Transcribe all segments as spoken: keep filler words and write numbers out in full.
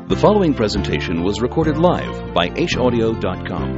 The following presentation was recorded live by aish audio dot com.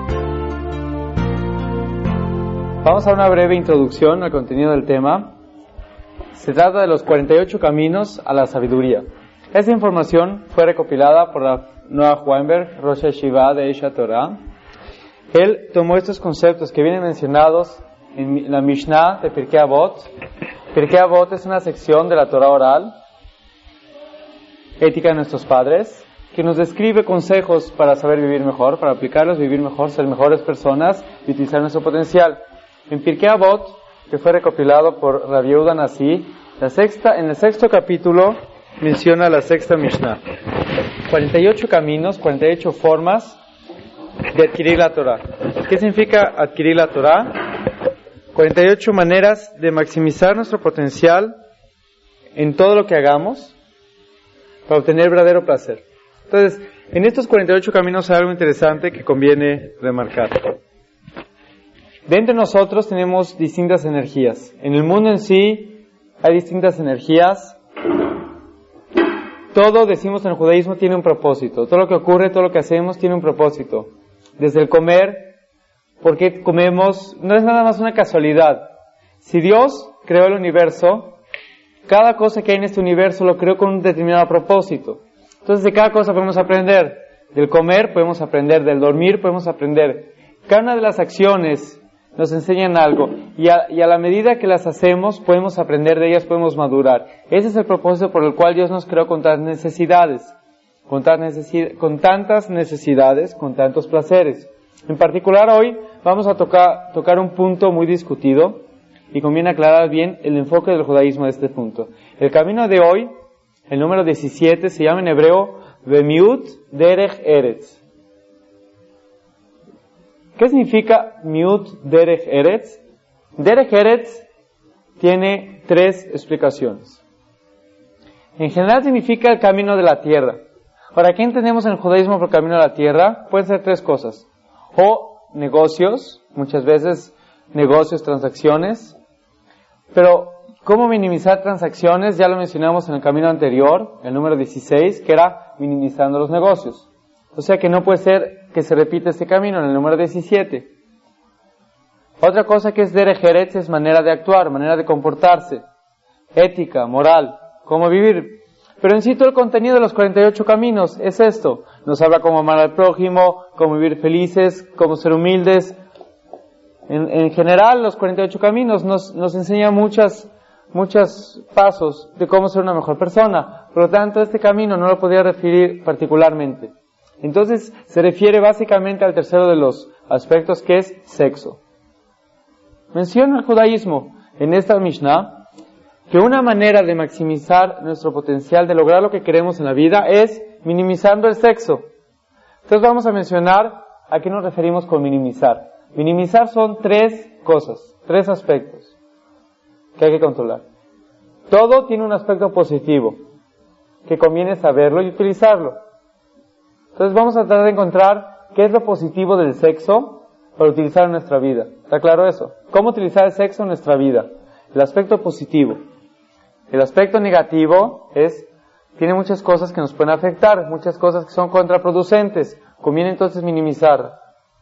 Vamos a una breve introducción al contenido del tema. Se trata de los cuarenta y ocho caminos a la sabiduría. Esta información fue recopilada por la Noah Weinberg, Rosh Yeshiva de Aish Torah. Él tomó estos conceptos que vienen mencionados en la Mishnah de Pirkei Avot. Pirkei Avot es una sección de la Torah oral, ética de nuestros padres, que nos describe consejos para saber vivir mejor, para aplicarlos, vivir mejor, ser mejores personas y utilizar nuestro potencial. En Pirkei Avot, que fue recopilado por Rabbi Yehuda Nasi, la sexta, en el sexto capítulo menciona la sexta Mishnah. cuarenta y ocho caminos, cuarenta y ocho formas de adquirir la Torah. ¿Qué significa adquirir la Torah? cuarenta y ocho maneras de maximizar nuestro potencial en todo lo que hagamos para obtener verdadero placer. Entonces, en estos cuarenta y ocho caminos hay algo interesante que conviene remarcar. Dentro de nosotros tenemos distintas energías. En el mundo en sí hay distintas energías. Todo, decimos en el judaísmo, tiene un propósito. Todo lo que ocurre, todo lo que hacemos tiene un propósito. Desde el comer, porque comemos, no es nada más una casualidad. Si Dios creó el universo, cada cosa que hay en este universo lo creó con un determinado propósito. Entonces, de cada cosa podemos aprender. Del comer podemos aprender, del dormir podemos aprender. Cada una de las acciones nos enseñan algo. Y a, y a la medida que las hacemos, podemos aprender de ellas, podemos madurar. Ese es el propósito por el cual Dios nos creó con tantas necesidades. Con, tan necesi- con tantas necesidades, con tantos placeres. En particular hoy vamos a tocar, tocar un punto muy discutido. Y conviene aclarar bien el enfoque del judaísmo de este punto. El camino de hoy, el número diecisiete, se llama en hebreo Vemiut Derech Eretz. ¿Qué significa Miut Derech Eretz? Derech Eretz tiene tres explicaciones. En general significa el camino de la tierra. Ahora, ¿qué entendemos en el judaísmo por camino de la tierra? Pueden ser tres cosas. O negocios, muchas veces negocios, transacciones. Pero, ¿cómo minimizar transacciones? Ya lo mencionamos en el camino anterior, el número dieciséis, que era minimizando los negocios. O sea que no puede ser que se repita este camino en el número diecisiete. Otra cosa que es derech eretz es manera de actuar, manera de comportarse, ética, moral, cómo vivir. Pero en sí todo el contenido de los cuarenta y ocho caminos es esto. Nos habla cómo amar al prójimo, cómo vivir felices, cómo ser humildes. En, en general, los cuarenta y ocho caminos nos, nos enseñan muchas, muchos pasos de cómo ser una mejor persona. Por lo tanto, este camino no lo podría referir particularmente. Entonces, se refiere básicamente al tercero de los aspectos, que es sexo. Menciona el judaísmo en esta Mishnah que una manera de maximizar nuestro potencial, de lograr lo que queremos en la vida, es minimizando el sexo. Entonces vamos a mencionar a qué nos referimos con minimizar. Minimizar son tres cosas, tres aspectos que hay que controlar. Todo tiene un aspecto positivo, que conviene saberlo y utilizarlo. Entonces vamos a tratar de encontrar qué es lo positivo del sexo para utilizar en nuestra vida. ¿Está claro eso? ¿Cómo utilizar el sexo en nuestra vida? El aspecto positivo. El aspecto negativo es, tiene muchas cosas que nos pueden afectar, muchas cosas que son contraproducentes. Conviene entonces minimizar.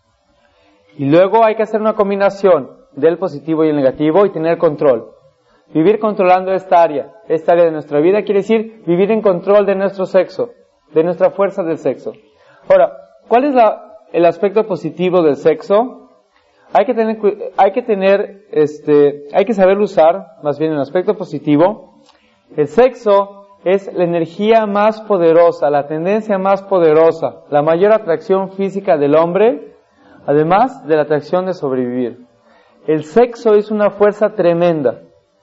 Y luego hay que hacer una combinación del positivo y el negativo y tener control. Vivir controlando esta área, esta área de nuestra vida quiere decir vivir en control de nuestro sexo, de nuestra fuerza del sexo. Ahora, ¿cuál es la, el aspecto positivo del sexo? Hay que tener, hay que tener, este, hay que saberlo usar, más bien en el aspecto positivo. El sexo es la energía más poderosa, la tendencia más poderosa, la mayor atracción física del hombre, además de la atracción de sobrevivir. El sexo es una fuerza tremenda.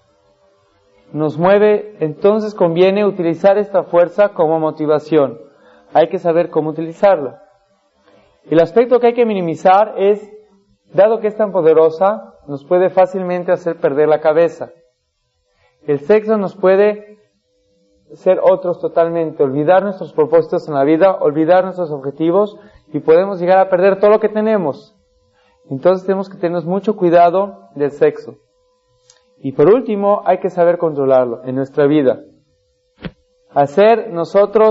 Nos mueve, entonces conviene utilizar esta fuerza como motivación. Hay que saber cómo utilizarla. El aspecto que hay que minimizar es, dado que es tan poderosa, nos puede fácilmente hacer perder la cabeza. El sexo nos puede ser otros totalmente, olvidar nuestros propósitos en la vida, olvidar nuestros objetivos, y podemos llegar a perder todo lo que tenemos. Entonces tenemos que tener mucho cuidado del sexo. Y por último, hay que saber controlarlo en nuestra vida. Hacer nosotros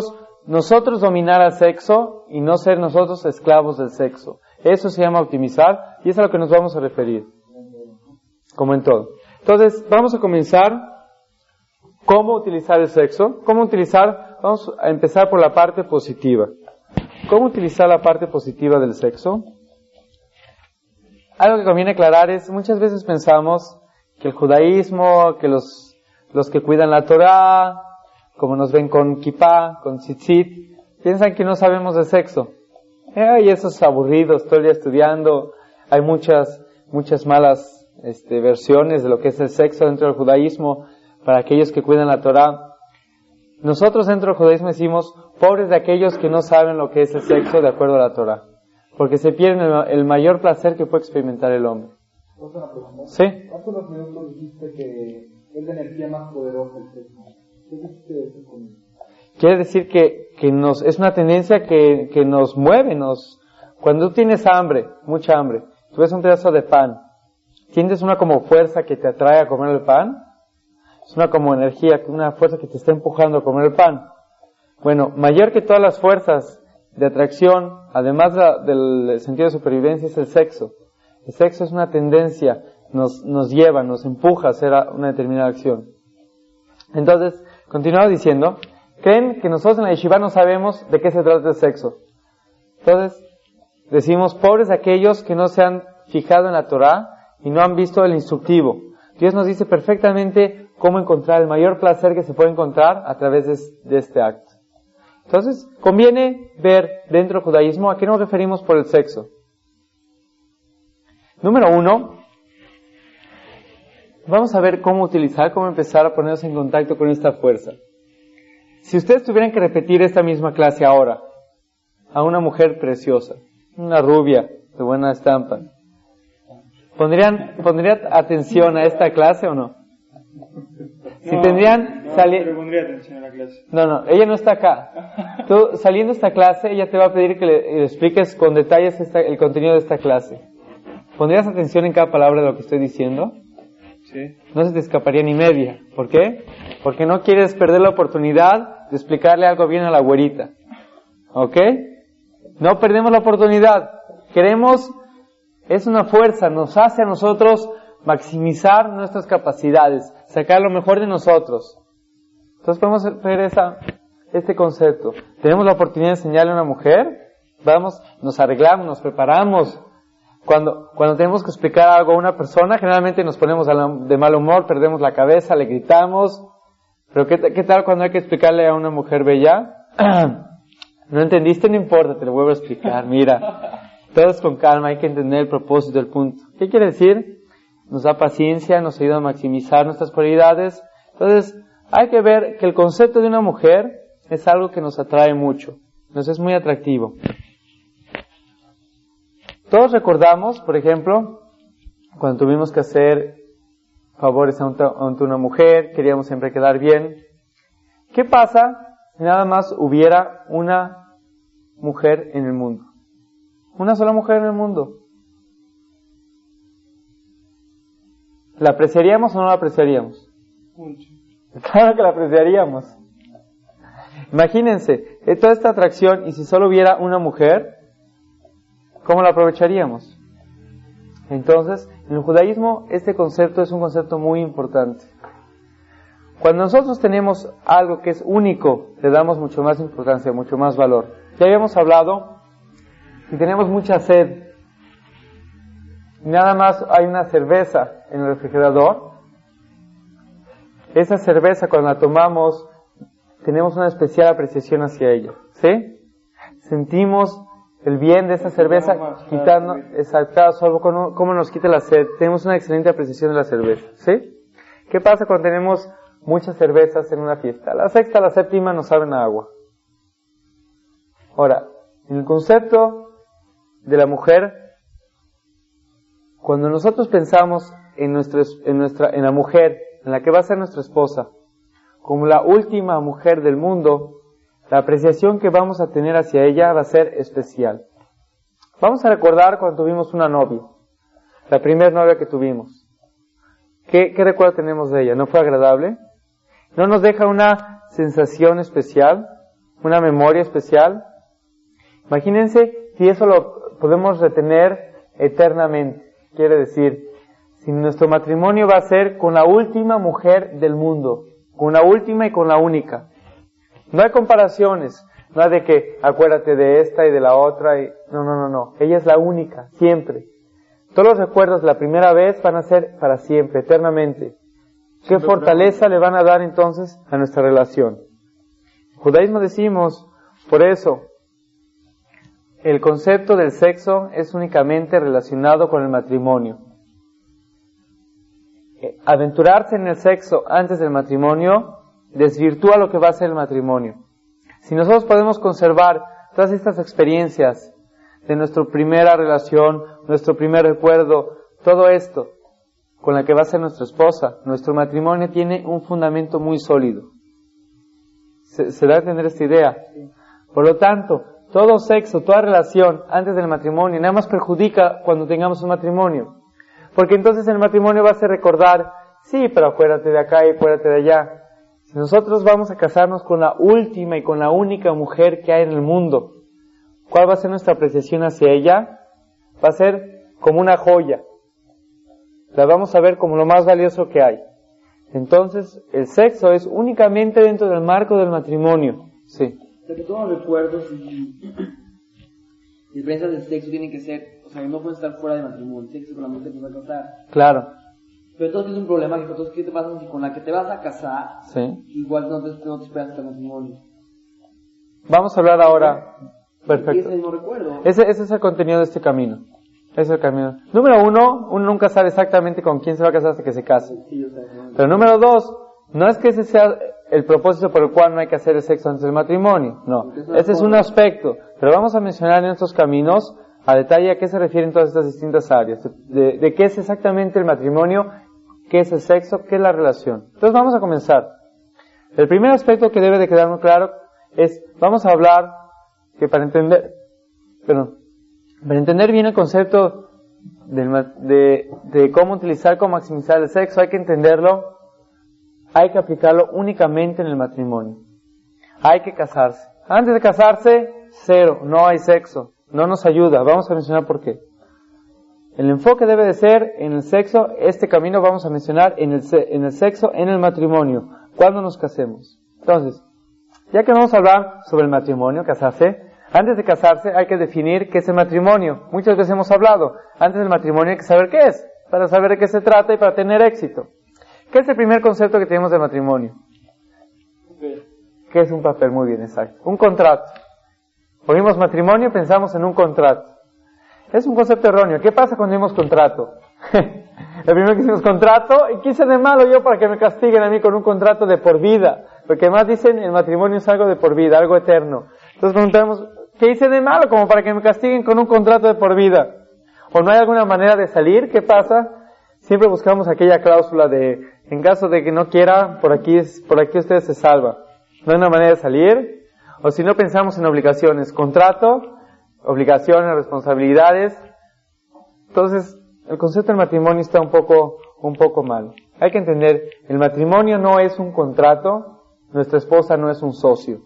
nosotros dominar al sexo y no ser nosotros esclavos del sexo. Eso se llama optimizar y es a lo que nos vamos a referir, como en todo. Entonces, vamos a comenzar cómo utilizar el sexo. ¿Cómo utilizar? Vamos a empezar por la parte positiva. ¿Cómo utilizar la parte positiva del sexo? Algo que conviene aclarar es, muchas veces pensamos que el judaísmo, que los, los que cuidan la Torah, como nos ven con kippah, con tzitzit, piensan que no sabemos de sexo. Ay, esos aburridos, todo el día estudiando. Hay muchas, muchas malas este, versiones de lo que es el sexo dentro del judaísmo para aquellos que cuidan la Torah. Nosotros dentro del judaísmo decimos, pobres de aquellos que no saben lo que es el sexo de acuerdo a la Torah, porque se pierden el, el mayor placer que puede experimentar el hombre. ¿Sí? Hace unos minutos dijiste que es la energía más poderosa el sexo. ¿Qué quieres decir con eso? Quiere decir que, que nos, es una tendencia que, que nos mueve, nos, cuando tú tienes hambre, mucha hambre, tú ves un pedazo de pan, ¿sientes una como fuerza que te atrae a comer el pan? Es una como energía, una fuerza que te está empujando a comer el pan. Bueno, mayor que todas las fuerzas de atracción, además la, del sentido de supervivencia, es el sexo. El sexo es una tendencia, nos, nos lleva, nos empuja a hacer una determinada acción. Entonces, continuamos diciendo, creen que nosotros en la yeshiva no sabemos de qué se trata el sexo. Entonces, decimos, pobres aquellos que no se han fijado en la Torah y no han visto el instructivo. Dios nos dice perfectamente cómo encontrar el mayor placer que se puede encontrar a través de, de este acto. Entonces, conviene ver dentro del judaísmo a qué nos referimos por el sexo. Número uno, vamos a ver cómo utilizar, cómo empezar a ponernos en contacto con esta fuerza. Si ustedes tuvieran que repetir esta misma clase ahora, a una mujer preciosa, una rubia de buena estampa, ¿pondrían, ¿pondrían atención a esta clase o no? Si no, tendrían no, sali- pero pondría atención a la clase. No, no, ella no está acá. Tú, saliendo de esta clase, ella te va a pedir que le, le expliques con detalles esta, el contenido de esta clase. ¿Pondrías atención en cada palabra de lo que estoy diciendo? Sí. No se te escaparía ni media. ¿Por qué? Porque no quieres perder la oportunidad de explicarle algo bien a la güerita. ¿Ok? No perdemos la oportunidad. Queremos, es una fuerza, nos hace a nosotros maximizar nuestras capacidades, sacar lo mejor de nosotros. Entonces podemos ver esa, este concepto. Tenemos la oportunidad de enseñarle a una mujer, vamos, nos arreglamos, nos preparamos. Cuando, cuando tenemos que explicar algo a una persona, generalmente nos ponemos de mal humor, perdemos la cabeza, le gritamos. Pero ¿qué, qué tal cuando hay que explicarle a una mujer bella? ¿No entendiste? No importa, te lo vuelvo a explicar. Mira, todos con calma, hay que entender el propósito del punto. ¿Qué quiere decir? Nos da paciencia, nos ayuda a maximizar nuestras prioridades. Entonces, hay que ver que el concepto de una mujer es algo que nos atrae mucho. Nos es muy atractivo. Todos recordamos, por ejemplo, cuando tuvimos que hacer favores ante una mujer, queríamos siempre quedar bien. ¿Qué pasa si nada más hubiera una mujer en el mundo? Una sola mujer en el mundo. ¿La apreciaríamos o no la apreciaríamos? Mucho. Claro que la apreciaríamos. Imagínense, toda esta atracción, y si solo hubiera una mujer, ¿cómo la aprovecharíamos? Entonces, en el judaísmo, este concepto es un concepto muy importante. Cuando nosotros tenemos algo que es único, le damos mucho más importancia, mucho más valor. Ya habíamos hablado, si tenemos mucha sed, y nada más hay una cerveza en el refrigerador, esa cerveza cuando la tomamos, tenemos una especial apreciación hacia ella, ¿sí? Sentimos el bien de esa cerveza, quitando, exacto, solo cómo, cómo nos quita la sed. Tenemos una excelente apreciación de la cerveza, ¿sí? ¿Qué pasa cuando tenemos muchas cervezas en una fiesta? La sexta, la séptima nos saben a agua. Ahora, en el concepto de la mujer, cuando nosotros pensamos en nuestra, en nuestra, en la mujer, en la que va a ser nuestra esposa, como la última mujer del mundo, la apreciación que vamos a tener hacia ella va a ser especial. Vamos a recordar cuando tuvimos una novia, la primera novia que tuvimos. ¿Qué, qué recuerdo tenemos de ella? ¿No fue agradable? ¿No nos deja una sensación especial? una memoria especial. Imagínense si eso lo podemos retener eternamente. Quiere decir, si nuestro matrimonio va a ser con la última mujer del mundo, con la última y con la única. No hay comparaciones, no hay de que acuérdate de esta y de la otra. Y... No, no, no, no. Ella es la única, siempre. Todos los recuerdos de la primera vez van a ser para siempre, eternamente. ¿Qué fortaleza le van a dar entonces a nuestra relación? En judaísmo decimos, por eso, el concepto del sexo es únicamente relacionado con el matrimonio. Aventurarse en el sexo antes del matrimonio desvirtúa lo que va a ser el matrimonio. Si nosotros podemos conservar todas estas experiencias de nuestra primera relación, nuestro primer recuerdo, todo esto con la que va a ser nuestra esposa, nuestro matrimonio tiene un fundamento muy sólido. ¿Se, se da a entender esta idea? Por lo tanto, todo sexo, toda relación antes del matrimonio nada más perjudica cuando tengamos un matrimonio. Porque entonces el matrimonio va a hacer recordar, sí, pero acuérdate de acá y acuérdate de allá. Si nosotros vamos a casarnos con la última y con la única mujer que hay en el mundo, ¿cuál va a ser nuestra apreciación hacia ella? Va a ser como una joya. La vamos a ver como lo más valioso que hay. Entonces, el sexo es únicamente dentro del marco del matrimonio. Sí. Porque todos los recuerdos y diferencias del sexo tienen que ser, o sea, no pueden estar fuera del matrimonio. El sexo con la mujer que te va a casar. Claro. Pero entonces es un problema, que entonces, ¿qué te pasa si con la que te vas a casar, sí, igual no te, no te esperas hasta el matrimonio? Vamos a hablar ahora. Perfecto. Ese es el mismo recuerdo. Ese, ese es el contenido de este camino. Ese es el camino. Número uno, uno nunca sabe exactamente con quién se va a casar hasta que se case. Sí, yo sé, no. Pero número dos, no es que ese sea el propósito por el cual no hay que hacer el sexo antes del matrimonio. No. Ese es un aspecto. Pero vamos a mencionar en estos caminos a detalle a qué se refieren todas estas distintas áreas. De, de qué es exactamente el matrimonio, qué es el sexo, qué es la relación. Entonces vamos a comenzar. El primer aspecto que debe de quedar muy claro es, vamos a hablar que para entender, perdón, para entender bien el concepto del, de, de cómo utilizar, cómo maximizar el sexo, hay que entenderlo, hay que aplicarlo únicamente en el matrimonio. Hay que casarse. Antes de casarse, cero, no hay sexo, no nos ayuda. Vamos a mencionar por qué. El enfoque debe de ser en el sexo, este camino vamos a mencionar en el, en el sexo, en el matrimonio, cuando nos casemos. Entonces, ya que vamos a hablar sobre el matrimonio, casarse, antes de casarse hay que definir qué es el matrimonio. Muchas veces hemos hablado, antes del matrimonio hay que saber qué es, para saber de qué se trata y para tener éxito. ¿Qué es el primer concepto que tenemos del matrimonio? ¿Qué es un papel? Muy bien, exacto. Un contrato. Oímos matrimonio, pensamos en un contrato. Es un concepto erróneo. ¿Qué pasa cuando dimos contrato? El primero que hicimos contrato, ¿y qué hice de malo yo para que me castiguen a mí con un contrato de por vida? Porque además dicen, el matrimonio es algo de por vida, algo eterno. Entonces preguntamos, ¿qué hice de malo como para que me castiguen con un contrato de por vida? ¿O no hay alguna manera de salir? ¿Qué pasa? Siempre buscamos aquella cláusula de, en caso de que no quiera, por aquí, por aquí usted se salva. ¿No hay una manera de salir? O si no, pensamos en obligaciones, contrato, obligaciones, responsabilidades. Entonces, el concepto del matrimonio está un poco, un poco mal. Hay que entender, el matrimonio no es un contrato, nuestra esposa no es un socio.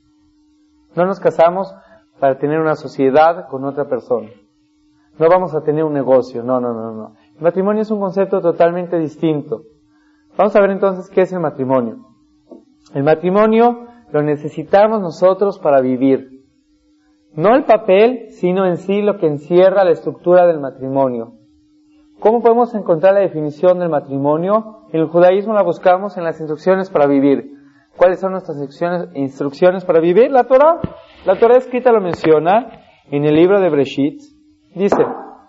No nos casamos para tener una sociedad con otra persona. No vamos a tener un negocio, no, no, no, no. El matrimonio es un concepto totalmente distinto. Vamos a ver entonces qué es el matrimonio. El matrimonio lo necesitamos nosotros para vivir. No el papel, sino en sí lo que encierra la estructura del matrimonio. ¿Cómo podemos encontrar la definición del matrimonio? En el judaísmo la buscamos en las instrucciones para vivir. ¿Cuáles son nuestras instrucciones, instrucciones para vivir? La Torah. La Torah escrita lo menciona en el libro de Breshit. Dice,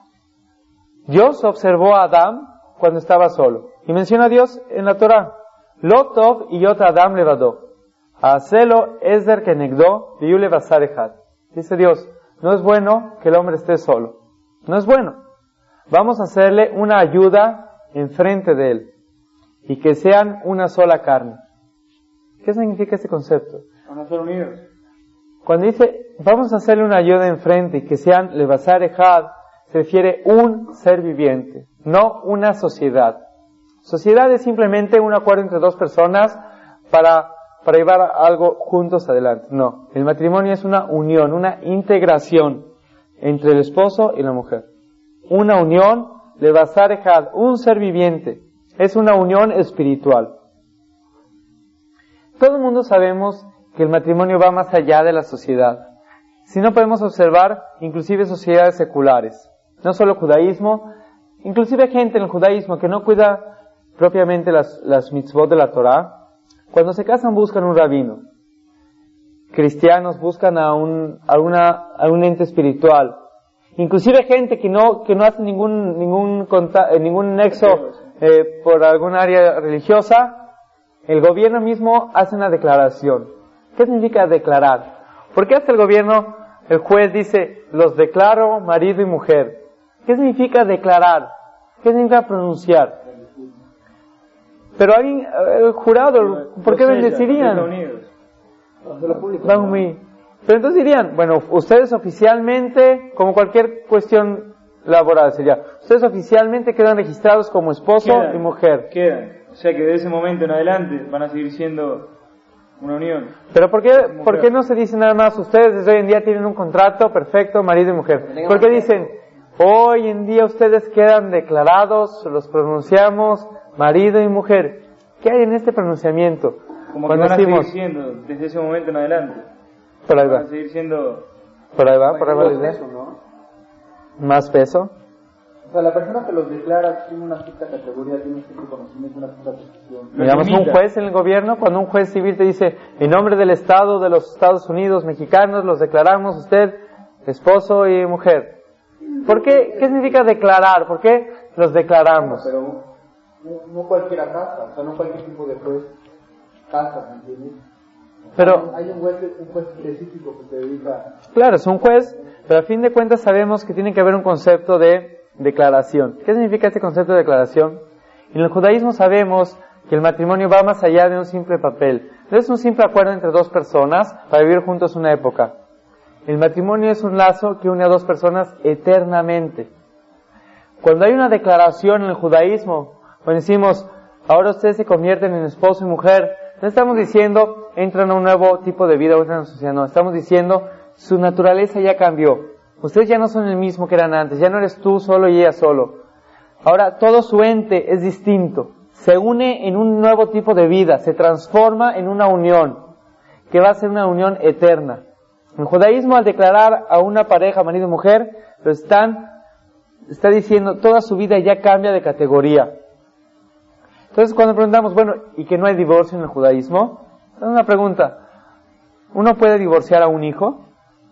Dios observó a Adán cuando estaba solo. Y menciona a Dios en la Torah. Lo tov y yot Adam levadó. Hacelo esder kenegdo viule basar echad. Dice Dios, no es bueno que el hombre esté solo. No es bueno. Vamos a hacerle una ayuda enfrente de él. Y que sean una sola carne. ¿Qué significa este concepto? Van a ser unidos. Cuando dice, vamos a hacerle una ayuda enfrente y que sean levasar ejad, se refiere un ser viviente, no una sociedad. Sociedad es simplemente un acuerdo entre dos personas para para llevar algo juntos adelante. No, el matrimonio es una unión, una integración entre el esposo y la mujer. Una unión de Basar Ejad, un ser viviente. Es una unión espiritual. Todo el mundo sabemos que el matrimonio va más allá de la sociedad. Si no podemos observar, inclusive sociedades seculares, no solo judaísmo, inclusive gente en el judaísmo que no cuida propiamente las, las mitzvot de la Torah, cuando se casan buscan un rabino. Cristianos buscan a un, a una, a un ente espiritual. Inclusive gente que no, que no hace ningún, ningún, conta, eh, ningún nexo eh, por algún área religiosa, el gobierno mismo hace una declaración. ¿Qué significa declarar? ¿Por qué hace el gobierno, el juez dice, los declaro marido y mujer? ¿Qué significa declarar? ¿Qué significa pronunciar? Pero alguien, el jurado, ¿por qué bendecirían? Van muy... Pero entonces dirían, bueno, ustedes oficialmente, como cualquier cuestión laboral sería, ustedes oficialmente quedan registrados como esposo quedan, y mujer. Quedan. O sea que de ese momento en adelante van a seguir siendo una unión. Pero ¿por qué, ¿por qué no se dice nada más, ustedes desde hoy en día tienen un contrato perfecto, marido y mujer? ¿Por qué dicen, hoy en día ustedes quedan declarados, los pronunciamos, marido y mujer? ¿Qué hay en este pronunciamiento? Como Cuando que van decimos, a seguir siendo desde ese momento en adelante. Por ahí va. Van a seguir siendo... Por ahí va, por ahí va la idea. Eso, ¿no? Más peso. O sea, la persona que los declara tiene una cierta categoría, tiene un cierto conocimiento, una cierta posición. Digamos, un juez en el gobierno, cuando un juez civil te dice, en nombre del Estado de los Estados Unidos mexicanos, los declaramos usted esposo y mujer. ¿Por qué? ¿Qué significa declarar? ¿Por qué los declaramos? Pero no, no cualquiera casa, o sea, no cualquier tipo de juez casa, ¿me entiendes? Pero, hay un juez, un juez específico que se dedica... Claro, es un juez, pero a fin de cuentas sabemos que tiene que haber un concepto de declaración. ¿Qué significa este concepto de declaración? En el judaísmo sabemos que el matrimonio va más allá de un simple papel. No es un simple acuerdo entre dos personas para vivir juntos una época. El matrimonio es un lazo que une a dos personas eternamente. Cuando hay una declaración en el judaísmo, cuando decimos, ahora ustedes se convierten en esposo y mujer, no estamos diciendo, entran a un nuevo tipo de vida, entran a una sociedad, no. Estamos diciendo, su naturaleza ya cambió. Ustedes ya no son el mismo que eran antes, ya no eres tú solo y ella solo. Ahora todo su ente es distinto. Se une en un nuevo tipo de vida, se transforma en una unión, que va a ser una unión eterna. En el judaísmo, al declarar a una pareja, marido y mujer, lo están, está diciendo, toda su vida ya cambia de categoría. Entonces cuando preguntamos, bueno, ¿y que no hay divorcio en el judaísmo? Es una pregunta. ¿Uno puede divorciar a un hijo?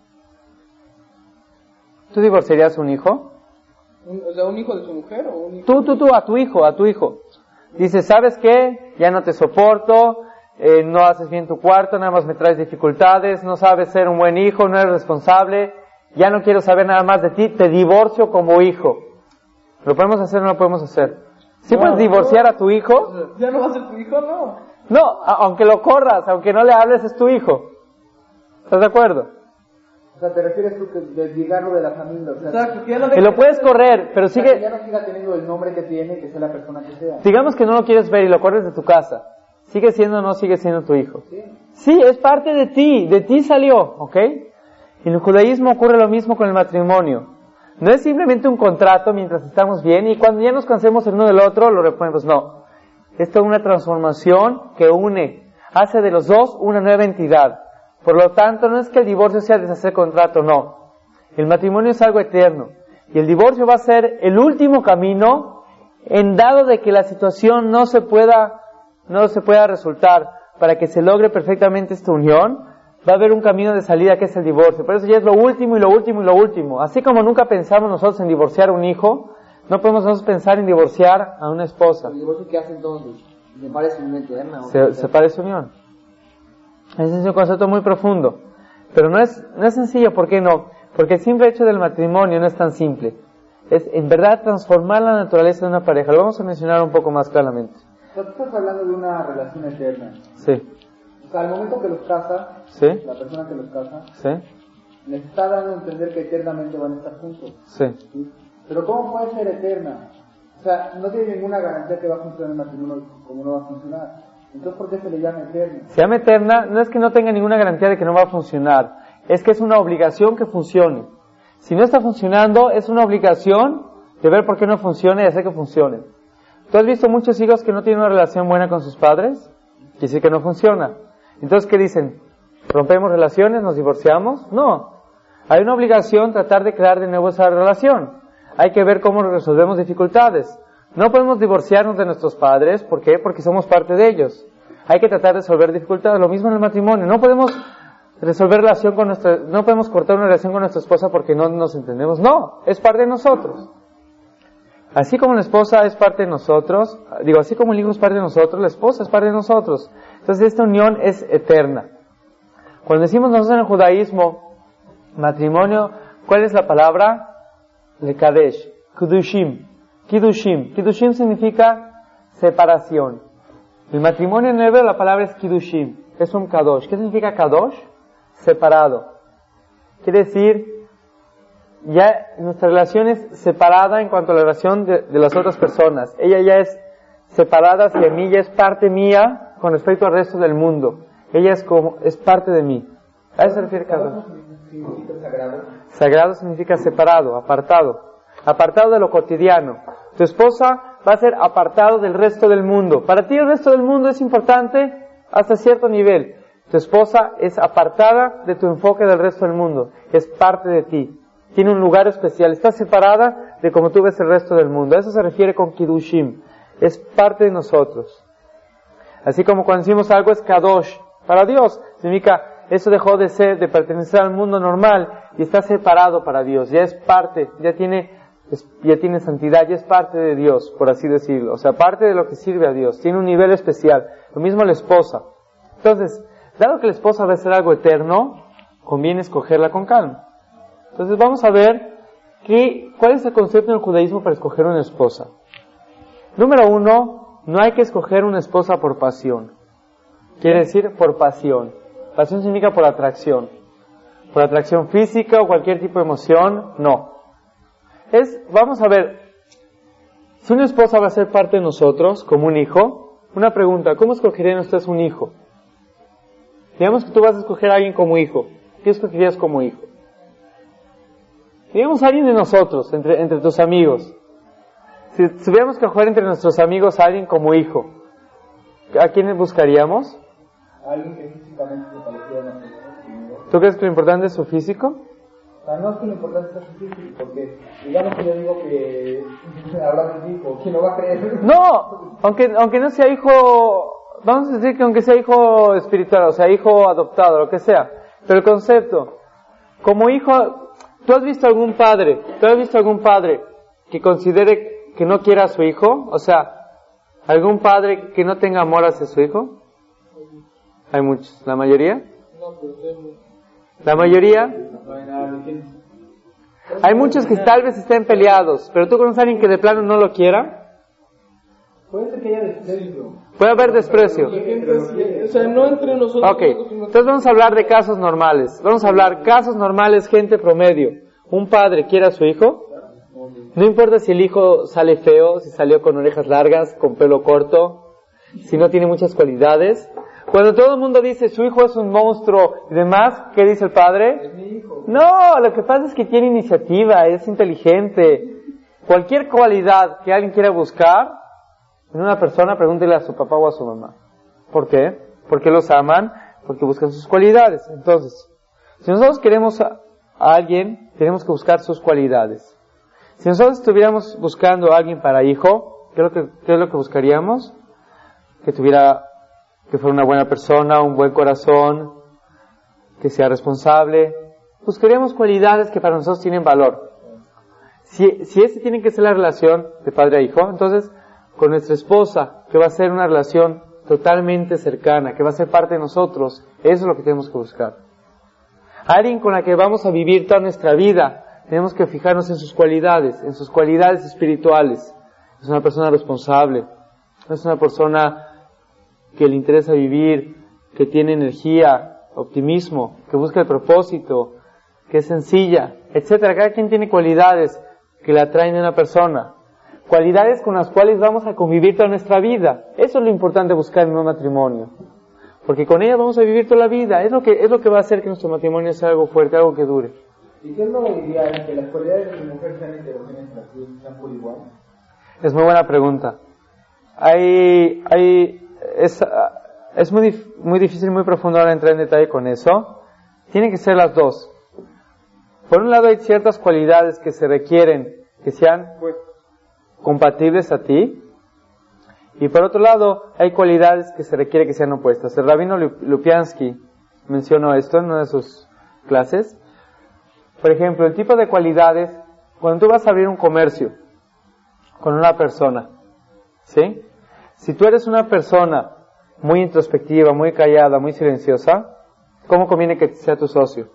¿Tú divorciarías a un hijo? Un, o sea, ¿un hijo de su mujer o un hijo? Tú, tú, tú, a tu hijo, a tu hijo. Dices, ¿sabes qué? Ya no te soporto, eh, no haces bien tu cuarto, nada más me traes dificultades, no sabes ser un buen hijo, no eres responsable, ya no quiero saber nada más de ti, te divorcio como hijo. ¿Lo podemos hacer o no lo podemos hacer? ¿Sí no, puedes divorciar no. a tu hijo? ¿Ya no va a ser tu hijo? No. No, a, aunque lo corras, aunque no le hables, es tu hijo. ¿Estás de acuerdo? O sea, te refieres tú que desligarlo de la familia. O sea, Exacto, que ya no que lo puedes correr, pero sigue... Que ya no siga teniendo el nombre que tiene, que sea la persona que sea. Digamos que no lo quieres ver y lo corres de tu casa. ¿Sigue siendo o no sigue siendo tu hijo? Sí. Sí, es parte de ti, de ti salió, ¿ok? En el judaísmo ocurre lo mismo con el matrimonio. No es simplemente un contrato mientras estamos bien y cuando ya nos cansemos el uno del otro lo reponemos, no. Esto es una transformación que une, hace de los dos una nueva entidad. Por lo tanto, no es que el divorcio sea deshacer contrato, no. El matrimonio es algo eterno. Y el divorcio va a ser el último camino en dado de que la situación no se pueda, no se pueda resultar para que se logre perfectamente esta unión. Va a haber un camino de salida que es el divorcio. Por eso ya es lo último y lo último y lo último. Así como nunca pensamos nosotros en divorciar a un hijo, no podemos nosotros pensar en divorciar a una esposa. ¿El divorcio qué hace entonces? ¿Se parece unión eterna? Se, se parece unión. Es un concepto muy profundo. Pero no es, no es sencillo, ¿por qué no? Porque el simple hecho del matrimonio no es tan simple. Es en verdad transformar la naturaleza de una pareja. Lo vamos a mencionar un poco más claramente. Tú estás hablando de una relación eterna. Sí. O sea, al momento que los casa, ¿Sí? la persona que los casa, ¿Sí? les está dando a entender que eternamente van a estar juntos. Sí. ¿Sí? Pero ¿cómo puede ser eterna? O sea, no tiene ninguna garantía que va a funcionar el matrimonio como no va a funcionar. Entonces, ¿por qué se le llama eterna? Se llama eterna, no es que no tenga ninguna garantía de que no va a funcionar, es que es una obligación que funcione. Si no está funcionando, es una obligación de ver por qué no funciona y hacer que funcione. ¿Tú has visto muchos hijos que no tienen una relación buena con sus padres? Quiere decir que no funciona. Entonces, ¿qué dicen? ¿Rompemos relaciones? ¿Nos divorciamos? No. Hay una obligación tratar de crear de nuevo esa relación. Hay que ver cómo resolvemos dificultades. No podemos divorciarnos de nuestros padres. ¿Por qué? Porque somos parte de ellos. Hay que tratar de resolver dificultades. Lo mismo en el matrimonio. No podemos resolver relación con nuestra, no podemos cortar una relación con nuestra esposa porque no nos entendemos. No, es parte de nosotros. Así como la esposa es parte de nosotros, digo, así como el hijo es parte de nosotros, la esposa es parte de nosotros. Entonces esta unión es eterna. Cuando decimos nosotros en el judaísmo, matrimonio, ¿cuál es la palabra? Lekadesh, Kudushim, Kidushim. Kidushim significa separación. El matrimonio en hebreo la palabra es Kidushim, es un Kadosh. ¿Qué significa Kadosh? Separado. Quiere decir, ya nuestra relación es separada en cuanto a la relación de, de las otras personas. Ella ya es separada hacia mí, ya es parte mía con respecto al resto del mundo. Ella es como, es parte de mí. ¿A eso se refiere Kadosh? ¿Significa sagrado? Sagrado significa separado, apartado. Apartado de lo cotidiano. Tu esposa va a ser apartado del resto del mundo. Para ti el resto del mundo es importante hasta cierto nivel. Tu esposa es apartada de tu enfoque del resto del mundo. Es parte de ti. Tiene un lugar especial. Está separada de cómo tú ves el resto del mundo. A eso se refiere con Kiddushim. Es parte de nosotros. Así como cuando decimos algo es Kadosh. Para Dios significa eso dejó de ser, de pertenecer al mundo normal y está separado para Dios. Ya es parte, ya tiene, ya tiene santidad, ya es parte de Dios, por así decirlo. O sea, parte de lo que sirve a Dios. Tiene un nivel especial. Lo mismo la esposa. Entonces, dado que la esposa va a ser algo eterno, conviene escogerla con calma. Entonces vamos a ver que, cuál es el concepto en el judaísmo para escoger una esposa. Número uno, no hay que escoger una esposa por pasión. Quiere decir por pasión. Pasión significa por atracción. Por atracción física o cualquier tipo de emoción, no. Es, vamos a ver, si una esposa va a ser parte de nosotros, como un hijo, una pregunta, ¿cómo escogerían ustedes un hijo? Digamos que tú vas a escoger a alguien como hijo. ¿Qué escogerías como hijo? Digamos a alguien de nosotros, entre, entre tus amigos. Si tuviéramos que escoger entre nuestros amigos a alguien como hijo, ¿a quién buscaríamos? Alguien que físicamente se pareciera a nosotros. ¿Tú crees que lo importante es su físico? O sea, no es que lo importante sea su físico, porque digamos que yo digo que habrá un hijo, ¿quién lo va a creer? No, aunque, aunque no sea hijo, vamos a decir que aunque sea hijo espiritual, o sea, hijo adoptado, lo que sea. Pero el concepto, como hijo, ¿tú has visto algún padre, tú has visto algún padre que considere que no quiera a su hijo? O sea, ¿algún padre que no tenga amor hacia su hijo? Hay muchos. ¿La mayoría? No, pero tengo. ¿La mayoría? Hay muchos que tal vez estén peleados, pero ¿tú conoces a alguien que de plano no lo quiera? Puede ser que haya desprecio. Puede haber desprecio. O sea, no entre nosotros. Ok, entonces vamos a hablar de casos normales. Vamos a hablar casos normales, gente promedio. Un padre quiere a su hijo. No importa si el hijo sale feo, si salió con orejas largas, con pelo corto, si no tiene muchas cualidades. Cuando todo el mundo dice su hijo es un monstruo y demás, ¿qué dice el padre? Es mi hijo. No, lo que pasa es que tiene iniciativa, es inteligente. Cualquier cualidad que alguien quiera buscar en una persona, pregúntele a su papá o a su mamá. ¿Por qué? Porque los aman, porque buscan sus cualidades. Entonces, si nosotros queremos a, a alguien, tenemos que buscar sus cualidades. Si nosotros estuviéramos buscando a alguien para hijo, ¿qué es lo que, qué es lo que buscaríamos? Que tuviera, que fuera una buena persona, un buen corazón, que sea responsable. Buscaríamos cualidades que para nosotros tienen valor. Si, si esa tiene que ser la relación de padre a hijo, entonces con nuestra esposa, que va a ser una relación totalmente cercana, que va a ser parte de nosotros, eso es lo que tenemos que buscar. Alguien con la que vamos a vivir toda nuestra vida, tenemos que fijarnos en sus cualidades, en sus cualidades espirituales. Es una persona responsable, es una persona que le interesa vivir, que tiene energía, optimismo, que busca el propósito, que es sencilla, etcétera. Cada quien tiene cualidades que le atraen a una persona. cualidades con las cuales vamos a convivir toda nuestra vida. Eso es lo importante buscar en un matrimonio. Porque con ellas vamos a vivir toda la vida. Es lo que, es lo que va a hacer que nuestro matrimonio sea algo fuerte, algo que dure. ¿Y qué es lo ideal? ¿Que las cualidades de mi mujer sean heterogéneas, sean por igual? Es muy buena pregunta. Hay, hay, es, es muy, muy difícil, muy profundo ahora entrar en detalle con eso. Tienen que ser las dos. Por un lado hay ciertas cualidades que se requieren que sean pues, compatibles a ti. Y por otro lado, hay cualidades que se requiere que sean opuestas. El rabino Lupiansky mencionó esto en una de sus clases. Por ejemplo, el tipo de cualidades, cuando tú vas a abrir un comercio con una persona, ¿sí? Si tú eres una persona muy introspectiva, muy callada, muy silenciosa, ¿cómo conviene que sea tu socio?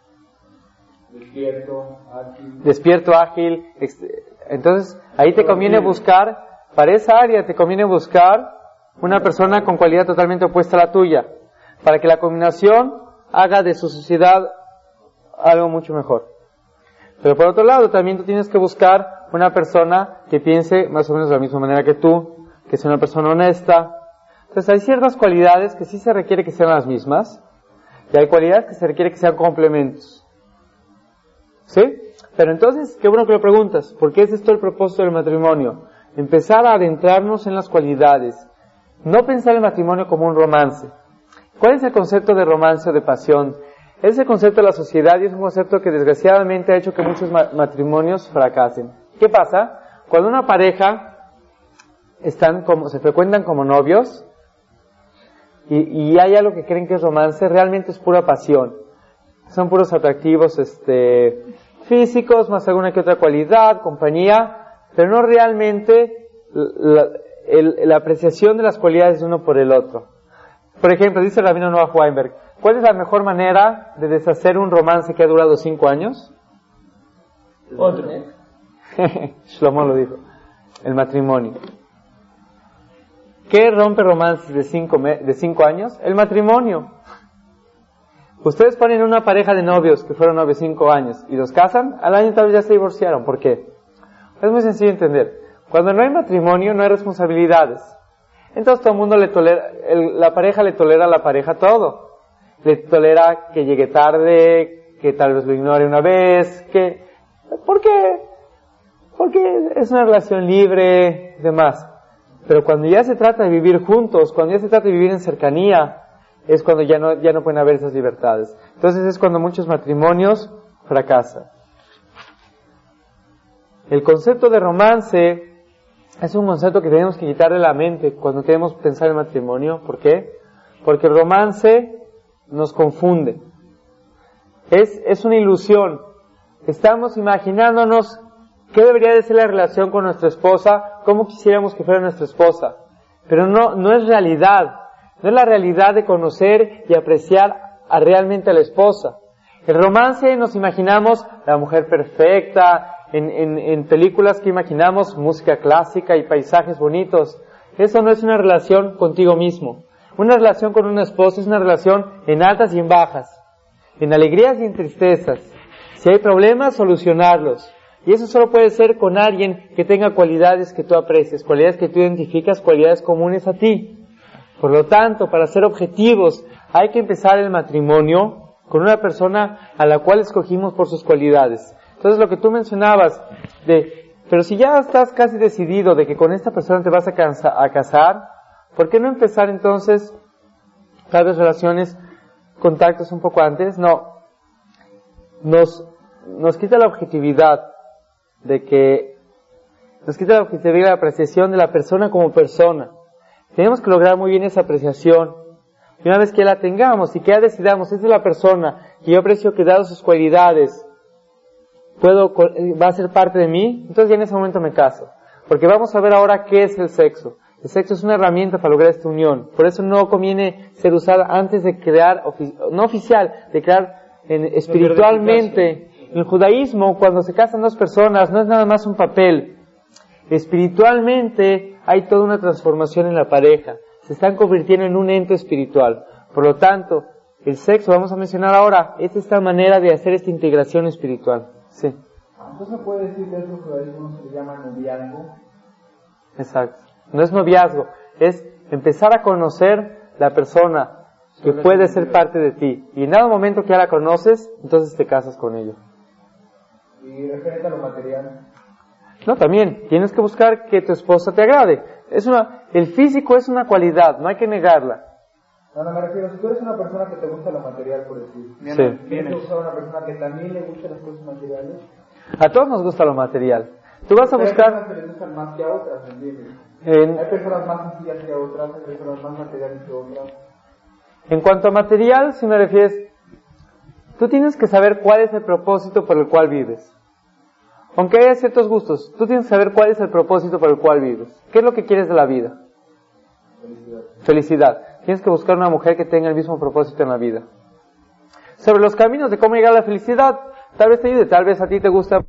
Despierto, ágil. Despierto, ágil. Entonces, ahí te conviene buscar... Para esa área te conviene buscar una persona con cualidad totalmente opuesta a la tuya, para que la combinación haga de su sociedad algo mucho mejor. Pero por otro lado, también tú tienes que buscar una persona que piense más o menos de la misma manera que tú, que sea una persona honesta. Entonces hay ciertas cualidades que sí se requiere que sean las mismas, y hay cualidades que se requiere que sean complementos. ¿Sí? Pero entonces, qué bueno que lo preguntas, porque es esto el propósito del matrimonio. Empezar a adentrarnos en las cualidades. No pensar el matrimonio como un romance. ¿Cuál es el concepto de romance o de pasión? Es el concepto de la sociedad y es un concepto que desgraciadamente ha hecho que muchos ma- matrimonios fracasen. ¿Qué pasa? Cuando una pareja están como, se frecuentan como novios y, y hay algo que creen que es romance, realmente es pura pasión. Son puros atractivos este, físicos, más alguna que otra cualidad, compañía, pero no realmente la, el, la apreciación de las cualidades de uno por el otro. Por ejemplo, dice el rabino Noah Weinberg, ¿cuál es la mejor manera de deshacer un romance que ha durado cinco años? Otro. Shlomo lo dijo, el matrimonio. ¿Qué rompe romances de cinco, me- de cinco años? El matrimonio. Ustedes ponen una pareja de novios que fueron novios cinco años y los casan, al año tal vez ya se divorciaron. ¿Por qué? Es muy sencillo entender. Cuando no hay matrimonio, no hay responsabilidades. Entonces todo el mundo le tolera, el, la pareja le tolera a la pareja todo. Le tolera que llegue tarde, que tal vez lo ignore una vez, que... ¿Por qué? Porque es una relación libre, demás. Pero cuando ya se trata de vivir juntos, cuando ya se trata de vivir en cercanía, es cuando ya no, ya no pueden haber esas libertades. Entonces es cuando muchos matrimonios fracasan. El concepto de romance es un concepto que tenemos que quitar de la mente cuando queremos pensar en matrimonio. ¿Por qué? Porque el romance nos confunde. Es, es una ilusión. Estamos imaginándonos qué debería de ser la relación con nuestra esposa, cómo quisiéramos que fuera nuestra esposa. Pero no, no es realidad. No es la realidad de conocer y apreciar a realmente a la esposa. El romance nos imaginamos la mujer perfecta, en, en, en películas que imaginamos música clásica y paisajes bonitos. Eso no es una relación contigo mismo. Una relación con una esposa es una relación en altas y en bajas, en alegrías y en tristezas. Si hay problemas, solucionarlos. Y eso solo puede ser con alguien que tenga cualidades que tú aprecies, cualidades que tú identificas, cualidades comunes a ti. Por lo tanto, para ser objetivos, hay que empezar el matrimonio con una persona a la cual escogimos por sus cualidades. Entonces, lo que tú mencionabas de, pero si ya estás casi decidido de que con esta persona te vas a, cansa, a casar, ¿por qué no empezar entonces tal vez relaciones, contactos un poco antes? No. Nos, nos quita la objetividad de que, nos quita la objetividad de la apreciación de la persona como persona. Tenemos que lograr muy bien esa apreciación. Y una vez que la tengamos y que ya decidamos, esta es la persona que yo aprecio que dado sus cualidades, puedo, va a ser parte de mí, entonces ya en ese momento me caso. Porque vamos a ver ahora qué es el sexo. El sexo es una herramienta para lograr esta unión. Por eso no conviene ser usada antes de crear, no oficial, de crear en, espiritualmente. En el judaísmo, cuando se casan dos personas, no es nada más un papel. Espiritualmente hay toda una transformación en la pareja. Se están convirtiendo en un ente espiritual. Por lo tanto, el sexo, vamos a mencionar ahora, es esta manera de hacer esta integración espiritual. Sí. Entonces puede decir que estos judaísmos se llaman noviazgo. Exacto. No es noviazgo, es empezar a conocer la persona que puede ser parte de ti. Y en dado momento que ya la conoces, entonces te casas con ella. Y referente a lo material. No, también, tienes que buscar que tu esposa te agrade. Es una, el físico es una cualidad, no hay que negarla. No, no, me refiero, si tú eres una persona que te gusta lo material, por decir. Sí. ¿Tienes que buscar una persona que también le guste las cosas materiales? A todos nos gusta lo material. Tú vas a Hay buscar... personas que les gustan más que a otras, ¿me entiendes? En, Hay personas más sencillas que otras, hay personas más materiales que otras. en cuanto a material, si me refieres, tú tienes que saber cuál es el propósito por el cual vives. Aunque haya ciertos gustos, tú tienes que saber cuál es el propósito por el cual vives. ¿Qué es lo que quieres de la vida? Felicidad. Felicidad. Tienes que buscar una mujer que tenga el mismo propósito en la vida. Sobre los caminos de cómo llegar a la felicidad, tal vez te ayude, tal vez a ti te gusta...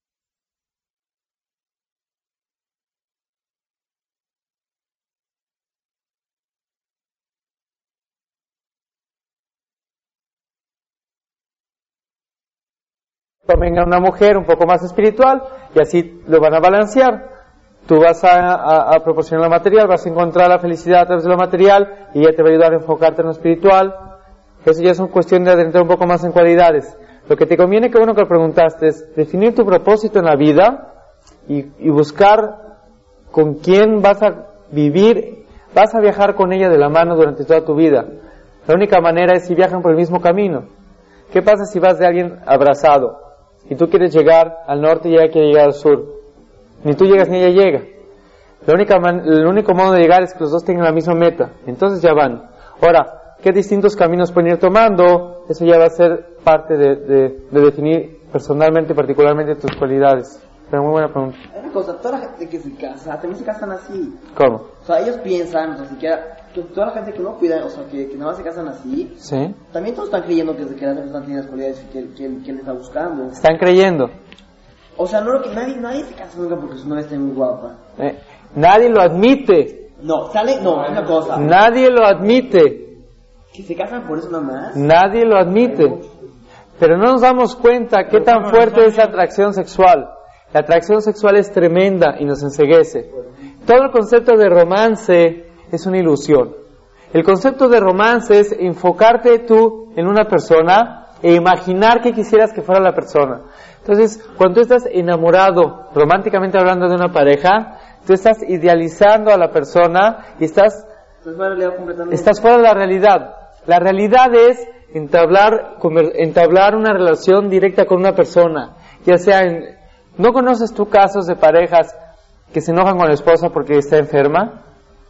Venga una mujer un poco más espiritual y así lo van a balancear. Tú vas a, a, a proporcionar lo material, vas a encontrar la felicidad a través de lo material y ella te va a ayudar a enfocarte en lo espiritual. Eso ya es una cuestión de adentrar un poco más en cualidades. Lo que te conviene, que bueno que lo preguntaste, es definir tu propósito en la vida y, y buscar con quién vas a vivir, vas a viajar con ella de la mano durante toda tu vida. La única manera es si viajan por el mismo camino. ¿Qué pasa si vas de alguien abrazado y tú quieres llegar al norte y ella quiere llegar al sur? Ni tú llegas ni ella llega. La única man- el único modo de llegar es que los dos tengan la misma meta. Entonces ya van. Ahora, ¿qué distintos caminos pueden ir tomando? Eso ya va a ser parte de, de, de definir personalmente, particularmente tus cualidades. Pero muy buena pregunta. Hay una cosa, toda la gente que se casa, también se casan así. ¿Cómo? O sea, ellos piensan, o sea, siquiera, que toda la gente que no cuida, o sea, que, que nada más se casan así, Sí. también todos están creyendo que, que las personas tienen las cualidades que, que, que, que él está buscando. Están creyendo. O sea, no lo que nadie, nadie se casa nunca porque su novia está muy guapa. Eh, nadie lo admite. No, sale, no, es una cosa. Nadie lo admite. Que se casan por eso nada más. Nadie lo admite. Pero no nos damos cuenta qué tan fuerte es la atracción sexual. La atracción sexual es tremenda y nos enceguece. Todo el concepto de romance es una ilusión. El concepto de romance es enfocarte tú en una persona e imaginar que quisieras que fuera la persona. Entonces, cuando tú estás enamorado, románticamente hablando de una pareja, tú estás idealizando a la persona y estás, Estás fuera de la realidad completamente. estás fuera de la realidad. La realidad es entablar, conver- entablar una relación directa con una persona, ya sea en... ¿No conoces tú casos de parejas que se enojan con la esposa porque está enferma?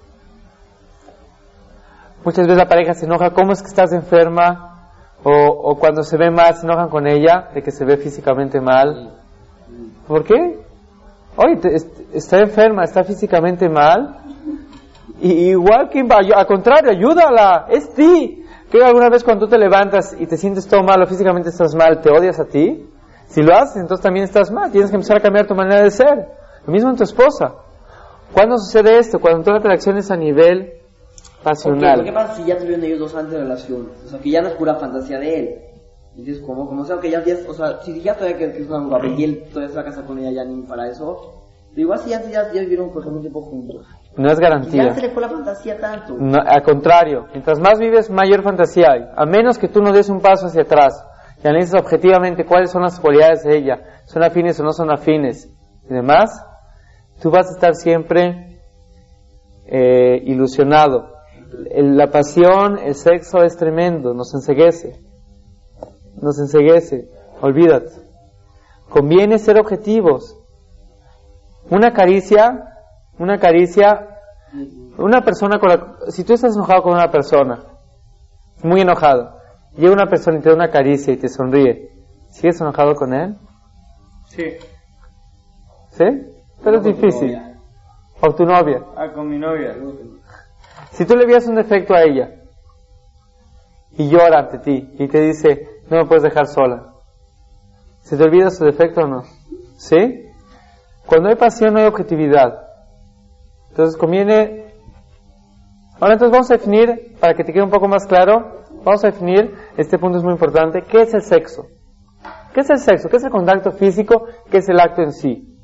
Muchas veces la pareja se enoja, ¿cómo es que estás enferma? O, o cuando se ve mal, se enojan con ella de que se ve físicamente mal. ¿Por qué? Oye, te- est- está enferma, está físicamente mal. Y igual que, al contrario, ayúdala, es ti. ¿Que alguna vez cuando tú te levantas y te sientes todo mal o físicamente estás mal, te odias a ti? Si lo haces, entonces también estás mal. Tienes que empezar a cambiar tu manera de ser. Lo mismo en tu esposa. ¿Cuándo sucede esto? Cuando toda la atracción es a nivel pasional. Ok, ¿qué pasa si ya tuvieron ellos dos antes de relación? O sea, que ya no es pura fantasía de él. Y dices, ¿cómo? Como, o sea, que ya, ya es- o sea, si ya todavía que, que es una guapa y él todavía se va a casar con ella ya ni para eso. Pero igual si antes ya, ya vivieron, por ejemplo, un tiempo juntos. No es Y garantía. ya se le fue la fantasía tanto. No, al contrario, mientras más vives, mayor fantasía hay. A menos que tú no des un paso hacia atrás y analices objetivamente cuáles son las cualidades de ella, son afines o no son afines y demás, tú vas a estar siempre eh, ilusionado. El- La pasión, el sexo es tremendo, nos enceguece. Nos enceguece. Olvídate. Conviene ser objetivos. Una caricia, una caricia, una persona con la, si tú estás enojado con una persona, muy enojado, llega una persona y te da una caricia y te sonríe, ¿sigues enojado con él? Sí. ¿Sí? Pero es difícil. O tu novia. Ah, con mi novia. Si tú le envías un defecto a ella y llora ante ti y te dice, no me puedes dejar sola, ¿se te olvida su defecto o no? ¿Sí? Cuando hay pasión no hay objetividad. Entonces conviene... Ahora entonces vamos a definir, para que te quede un poco más claro, vamos a definir, este punto es muy importante, ¿qué es el sexo? ¿Qué es el sexo? ¿Qué es el contacto físico? ¿Qué es el acto en sí?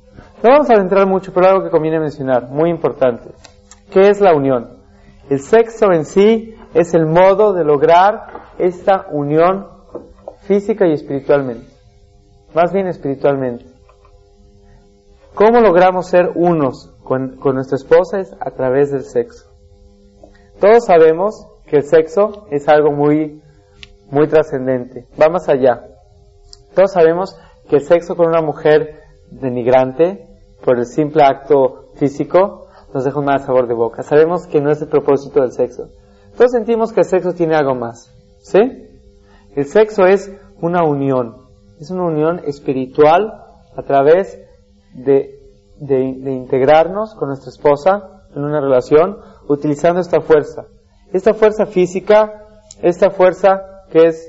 No vamos a adentrar mucho, pero algo que conviene mencionar, muy importante. ¿Qué es la unión? El sexo en sí es el modo de lograr esta unión física y espiritualmente. Más bien espiritualmente. ¿Cómo logramos ser unos con, con nuestra esposa? Es a través del sexo. Todos sabemos que el sexo es algo muy, muy trascendente. Va más allá. Todos sabemos que el sexo con una mujer denigrante, por el simple acto físico, nos deja un mal sabor de boca. Sabemos que no es el propósito del sexo. Todos sentimos que el sexo tiene algo más. ¿Sí? El sexo es una unión. Es una unión espiritual a través de, de, de integrarnos con nuestra esposa en una relación, utilizando esta fuerza. Esta fuerza física, esta fuerza que es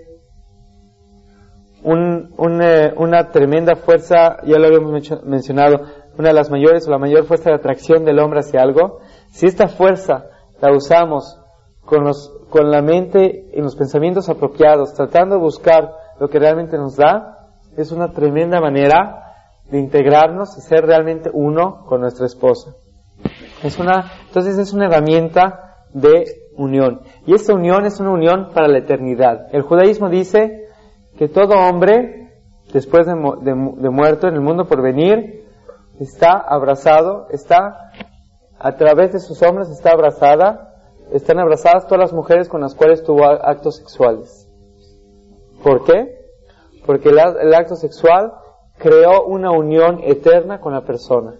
un, un, eh, una tremenda fuerza, ya lo habíamos mencionado, una de las mayores o la mayor fuerza de atracción del hombre hacia algo. Si esta fuerza la usamos con, los, con la mente y los pensamientos apropiados, tratando de buscar lo que realmente nos da, es una tremenda manera de integrarnos y ser realmente uno con nuestra esposa. Es una, entonces es una herramienta de unión. Y esta unión es una unión para la eternidad. El judaísmo dice que todo hombre, después de, de, de muerto en el mundo por venir, está abrazado, está, a través de sus hombros está abrazada, están abrazadas todas las mujeres con las cuales tuvo actos sexuales. ¿Por qué? Porque el, el acto sexual creó una unión eterna con la persona.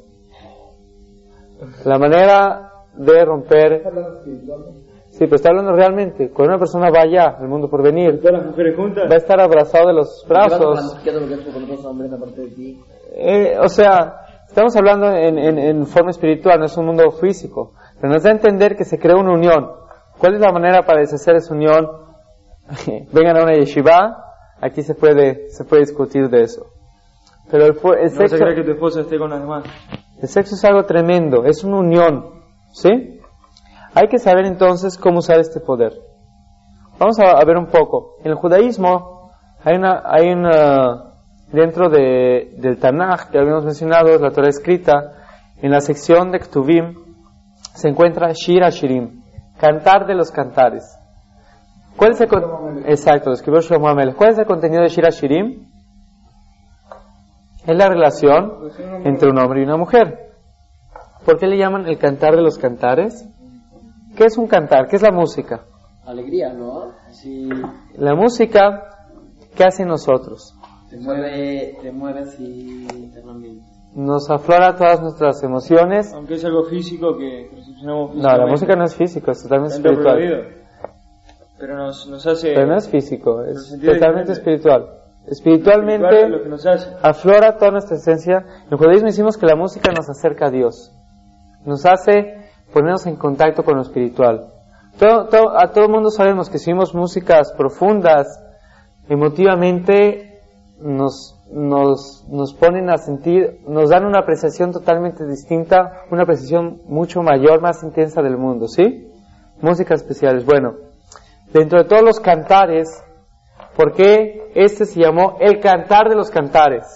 La manera de romper... Sí, pero está hablando realmente. Cuando una persona vaya al mundo por venir, ¿todas las mujeres juntas? Va a estar abrazado de los brazos. Eh, o sea, estamos hablando en, en, en forma espiritual, no es un mundo físico. Pero nos da a entender que se creó una unión. ¿Cuál es la manera para deshacer esa unión? Vengan a una yeshiva, aquí se puede, se puede discutir de eso. Pero el, el sexo... No se cree que tu esposa esté con las demás. El sexo es algo tremendo, es una unión, ¿sí? Hay que saber entonces cómo usar este poder. Vamos a, a ver un poco. En el judaísmo hay una, hay una dentro de, del Tanaj, que habíamos mencionado, es la Torah escrita, en la sección de Ktuvim, se encuentra Shir HaShirim, cantar de los cantares. ¿Cuál es el con... Exacto, lo escribió Shlomo HaMelech. ¿Cuál es el contenido de Shir HaShirim? Es la relación entre un hombre y una mujer. ¿Por qué le llaman el cantar de los cantares? ¿Qué es un cantar? ¿Qué es la música? Alegría, ¿no? Sí. La música, ¿qué hace en nosotros? Te mueve, te mueve así internamente. Nos aflora todas nuestras emociones. Aunque es algo físico que percepcionamos físicamente. No, la música no es físico, es totalmente espiritual. Pero nos, nos hace... Pero no es físico, es totalmente espiritual. Espiritualmente lo que nos hace. Aflora toda nuestra esencia. En el judaísmo decimos que la música nos acerca a Dios. Nos hace ponernos en contacto con lo espiritual. Todo, todo, a todo el mundo sabemos que si oímos músicas profundas, emotivamente nos, nos, nos ponen a sentir, nos dan una apreciación totalmente distinta, una apreciación mucho mayor, más intensa del mundo, ¿sí? Músicas especiales. Bueno, dentro de todos los cantares, ¿por qué este se llamó el cantar de los cantares?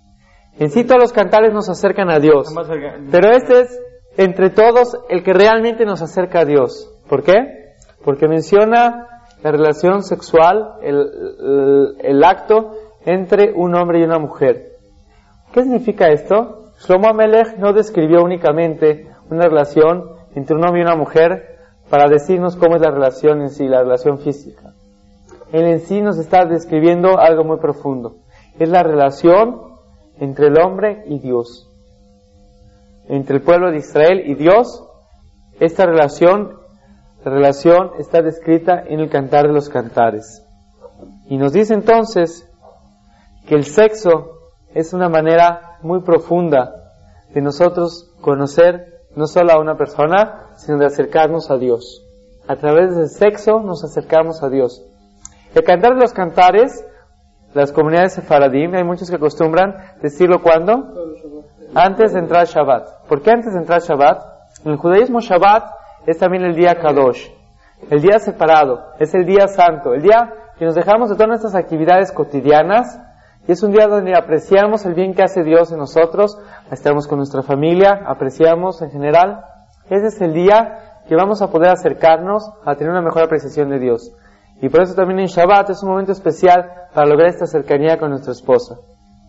En sí todos los cantares nos acercan a Dios, pero este es entre todos el que realmente nos acerca a Dios. ¿Por qué? Porque menciona la relación sexual, el, el, el acto entre un hombre y una mujer. ¿Qué significa esto? Shlomo HaMelech no describió únicamente una relación entre un hombre y una mujer para decirnos cómo es la relación en sí, la relación física. Él en sí nos está describiendo algo muy profundo. Es la relación entre el hombre y Dios. Entre el pueblo de Israel y Dios. Esta relación, la relación está descrita en el Cantar de los Cantares. Y nos dice entonces que el sexo es una manera muy profunda de nosotros conocer no solo a una persona, sino de acercarnos a Dios. A través del sexo nos acercamos a Dios. El Cantar de los Cantares, las comunidades sefaradim, hay muchos que acostumbran decirlo ¿cuándo? Antes de entrar Shabbat. ¿Por qué antes de entrar Shabbat? En el judaísmo Shabbat es también el día Kadosh, el día separado, es el día santo, el día que nos dejamos de todas nuestras actividades cotidianas Y es un día donde apreciamos el bien que hace Dios en nosotros, estamos con nuestra familia, apreciamos en general. Ese es el día que vamos a poder acercarnos a tener una mejor apreciación de Dios. Y por eso también en Shabbat es un momento especial para lograr esta cercanía con nuestra esposa.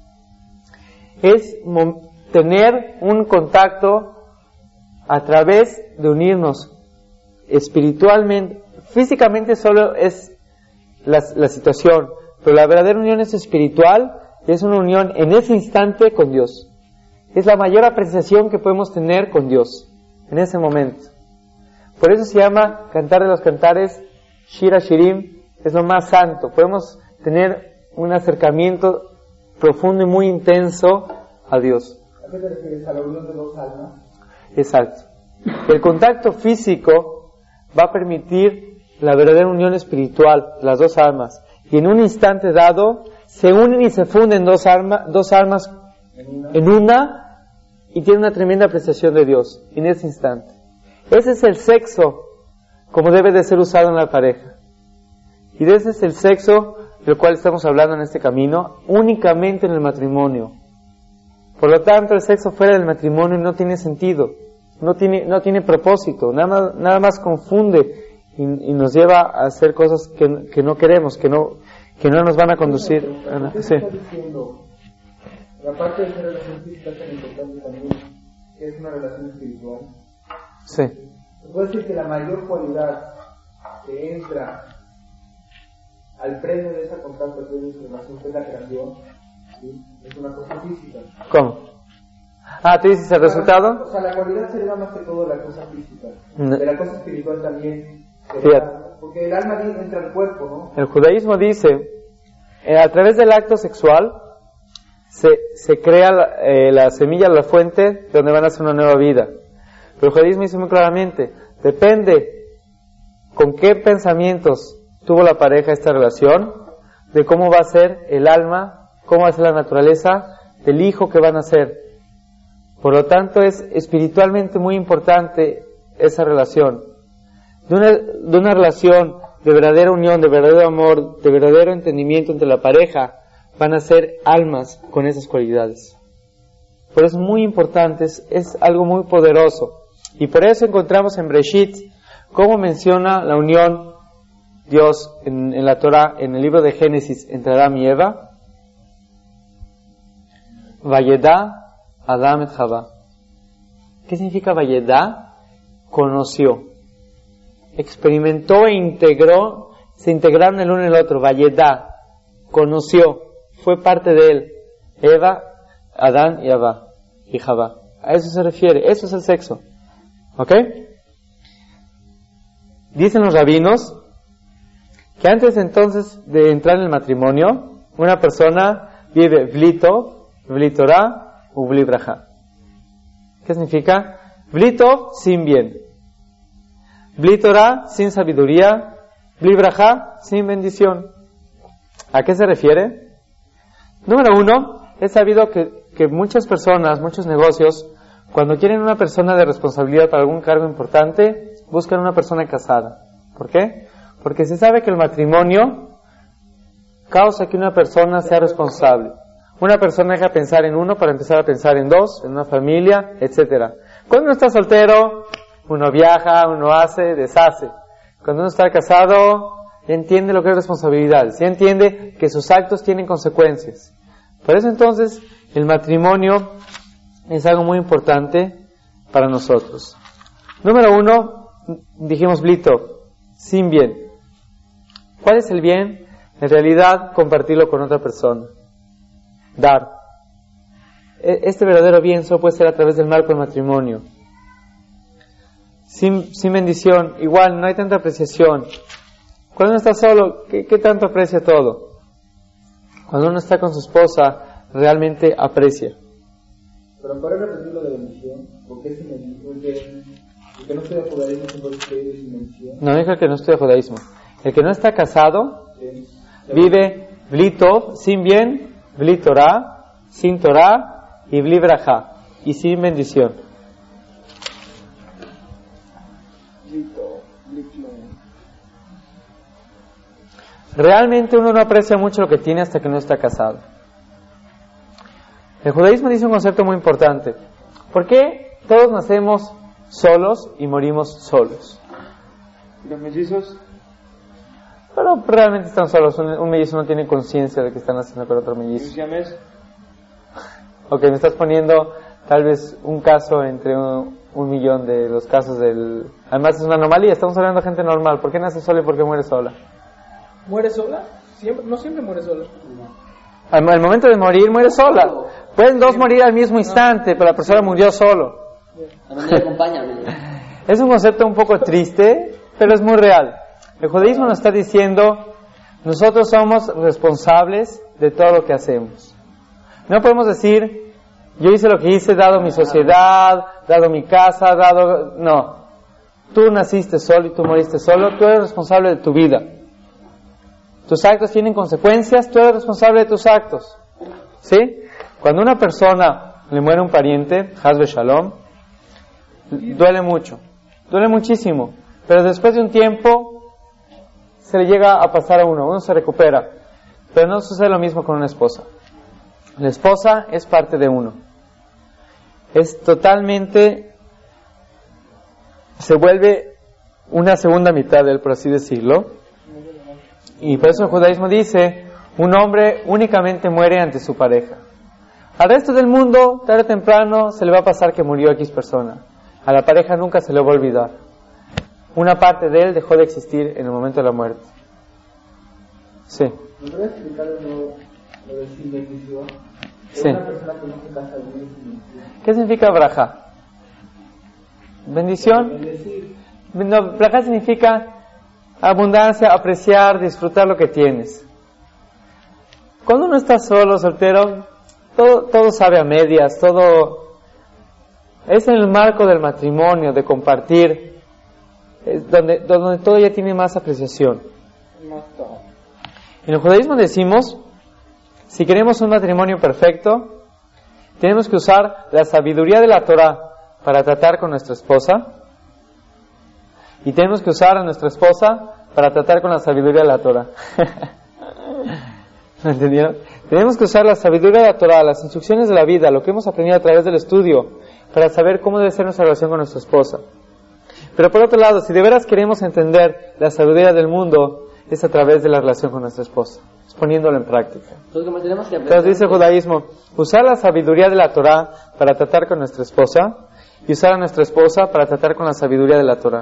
Es tener un contacto a través de unirnos espiritualmente. Físicamente solo es la, la situación, pero la verdadera unión es espiritual, es una unión en ese instante con Dios. Es la mayor apreciación que podemos tener con Dios en ese momento. Por eso se llama Cantar de los Cantares, Shir Shirim, es lo más santo. Podemos tener un acercamiento profundo y muy intenso a Dios. ¿A qué te refieres? ¿A la unión de dos almas? Exacto. El contacto físico va a permitir la verdadera unión espiritual, las dos almas. Y en un instante dado, se unen y se funden dos, alma, dos almas en una. en una y tienen una tremenda apreciación de Dios en ese instante. Ese es el sexo como debe de ser usado en la pareja. Y ese es el sexo del cual estamos hablando en este camino, únicamente en el matrimonio. Por lo tanto, el sexo fuera del matrimonio no tiene sentido, no tiene, no tiene propósito, nada más, nada más confunde y, y nos lleva a hacer cosas que, que no queremos, que no, que no nos van a conducir. ¿Qué Sí. está diciendo? La parte de esa relación física es tan importante también, que es una relación espiritual. Sí. Se puede decir que la mayor cualidad que entra al premio de esa contacto de esa relación, que es la creación, ¿sí? Es una cosa física. ¿Cómo? Ah, ¿tú dices el resultado? O sea, la cualidad se le da más que todo a la cosa física. No. De la cosa espiritual también. Se Fíjate. da, porque el alma entra al cuerpo, ¿no? El judaísmo dice, eh, a través del acto sexual se, se crea la, eh, la semilla, la fuente, donde van a hacer una nueva vida. Pero el judaísmo dice muy claramente, depende con qué pensamientos tuvo la pareja esta relación, de cómo va a ser el alma, cómo va a ser la naturaleza del hijo que van a ser. Por lo tanto, es espiritualmente muy importante esa relación. De una, de una relación de verdadera unión, de verdadero amor, de verdadero entendimiento entre la pareja, van a ser almas con esas cualidades. Por eso es muy importante, es, es algo muy poderoso. Y por eso encontramos en Breshit cómo menciona la unión Dios en, en la Torah, en el libro de Génesis, entre Adán y Eva. Vayedá Adam et Java. ¿Qué significa Vayedá? Conoció, experimentó e integró, se integraron el uno en el otro. Vayedá, conoció, fue parte de él. Eva, Adán y Eva, y Java. A eso se refiere, eso es el sexo. ¿Ok? Dicen los rabinos que antes entonces de entrar en el matrimonio, una persona vive Vlito, Vlitorá u Vlibraja. ¿Qué significa? Vlito, sin bien. Vlitorá, sin sabiduría. Vlibraja, sin bendición. ¿A qué se refiere? Número uno, es sabido que, que muchas personas, muchos negocios, cuando quieren una persona de responsabilidad para algún cargo importante, buscan una persona casada. ¿Por qué? Porque se sabe que el matrimonio causa que una persona sea responsable. Una persona deja pensar en uno para empezar a pensar en dos, en una familia, etcétera. Cuando uno está soltero, uno viaja, uno hace, deshace. Cuando uno está casado, ya entiende lo que es responsabilidad, ya entiende que sus actos tienen consecuencias. Por eso entonces, el matrimonio es algo muy importante para nosotros. Número uno, dijimos Blito, sin bien. ¿Cuál es el bien? En realidad, compartirlo con otra persona. Dar. Este verdadero bien solo puede ser a través del marco del matrimonio. Sin, sin bendición, igual, no hay tanta apreciación. Cuando uno está solo, ¿qué, qué tanto aprecia todo? Cuando uno está con su esposa, realmente aprecia. Pero para repetir lo de la bendición, ¿por qué sin bendición? El que no estudia judaísmo es un sin bendición. No, dijo el que no estudia judaísmo. El que no está casado, sí, vive Blitov, sin bien, Bli Torah, sin Torah y Bli Braja, y sin bendición. Realmente uno no aprecia mucho lo que tiene hasta que no está casado. El judaísmo dice un concepto muy importante. ¿Por qué todos nacemos solos y morimos solos? Los mellizos. Pero realmente están solos. Un, un mellizo no tiene conciencia de que están haciendo con otro mellizo. Siamés. Ok, me estás poniendo tal vez un caso entre un, un millón de los casos del... Además es una anomalía, estamos hablando de gente normal. ¿Por qué nace sola y por qué muere sola? ¿Muere sola? Siempre, no siempre muere sola. Al, al momento de morir, muere sola. Pueden dos morir al mismo instante, pero la persona murió solo. A mí me acompaña. Es un concepto un poco triste, pero es muy real. El judaísmo nos está diciendo, nosotros somos responsables de todo lo que hacemos. No podemos decir, yo hice lo que hice, dado mi sociedad, dado mi casa, dado... No. Tú naciste solo y tú moriste solo, tú eres responsable de tu vida. Tus actos tienen consecuencias, tú eres responsable de tus actos. ¿Sí? Cuando una persona le muere un pariente, Hazbe Shalom, duele mucho. Duele muchísimo. Pero después de un tiempo, se le llega a pasar a uno, uno se recupera. Pero no sucede lo mismo con una esposa. La esposa es parte de uno. Es totalmente, se vuelve una segunda mitad de él, por así decirlo. Y por eso el judaísmo dice, un hombre únicamente muere ante su pareja. Al resto del mundo, tarde o temprano, se le va a pasar que murió X persona. A la pareja nunca se le va a olvidar. Una parte de él dejó de existir en el momento de la muerte. Sí. ¿Me puedes explicar lo, lo de sin bendición? Sí. Una persona que no se casa bien sin bendición. ¿Qué significa braja? ¿Bendición? Bendecir. No, braja significa abundancia, apreciar, disfrutar lo que tienes. Cuando uno está solo, soltero, todo, todo sabe a medias, todo es en el marco del matrimonio, de compartir, es donde, donde todo ya tiene más apreciación. En el judaísmo decimos, si queremos un matrimonio perfecto, tenemos que usar la sabiduría de la Torah para tratar con nuestra esposa, y tenemos que usar a nuestra esposa para tratar con la sabiduría de la Torah. ¿Me entendieron? Tenemos que usar la sabiduría de la Torah, las instrucciones de la vida, lo que hemos aprendido a través del estudio, para saber cómo debe ser nuestra relación con nuestra esposa. Pero por otro lado, si de veras queremos entender la sabiduría del mundo, es a través de la relación con nuestra esposa, es poniéndolo en práctica. Entonces dice el judaísmo, usar la sabiduría de la Torah para tratar con nuestra esposa, y usar a nuestra esposa para tratar con la sabiduría de la Torah.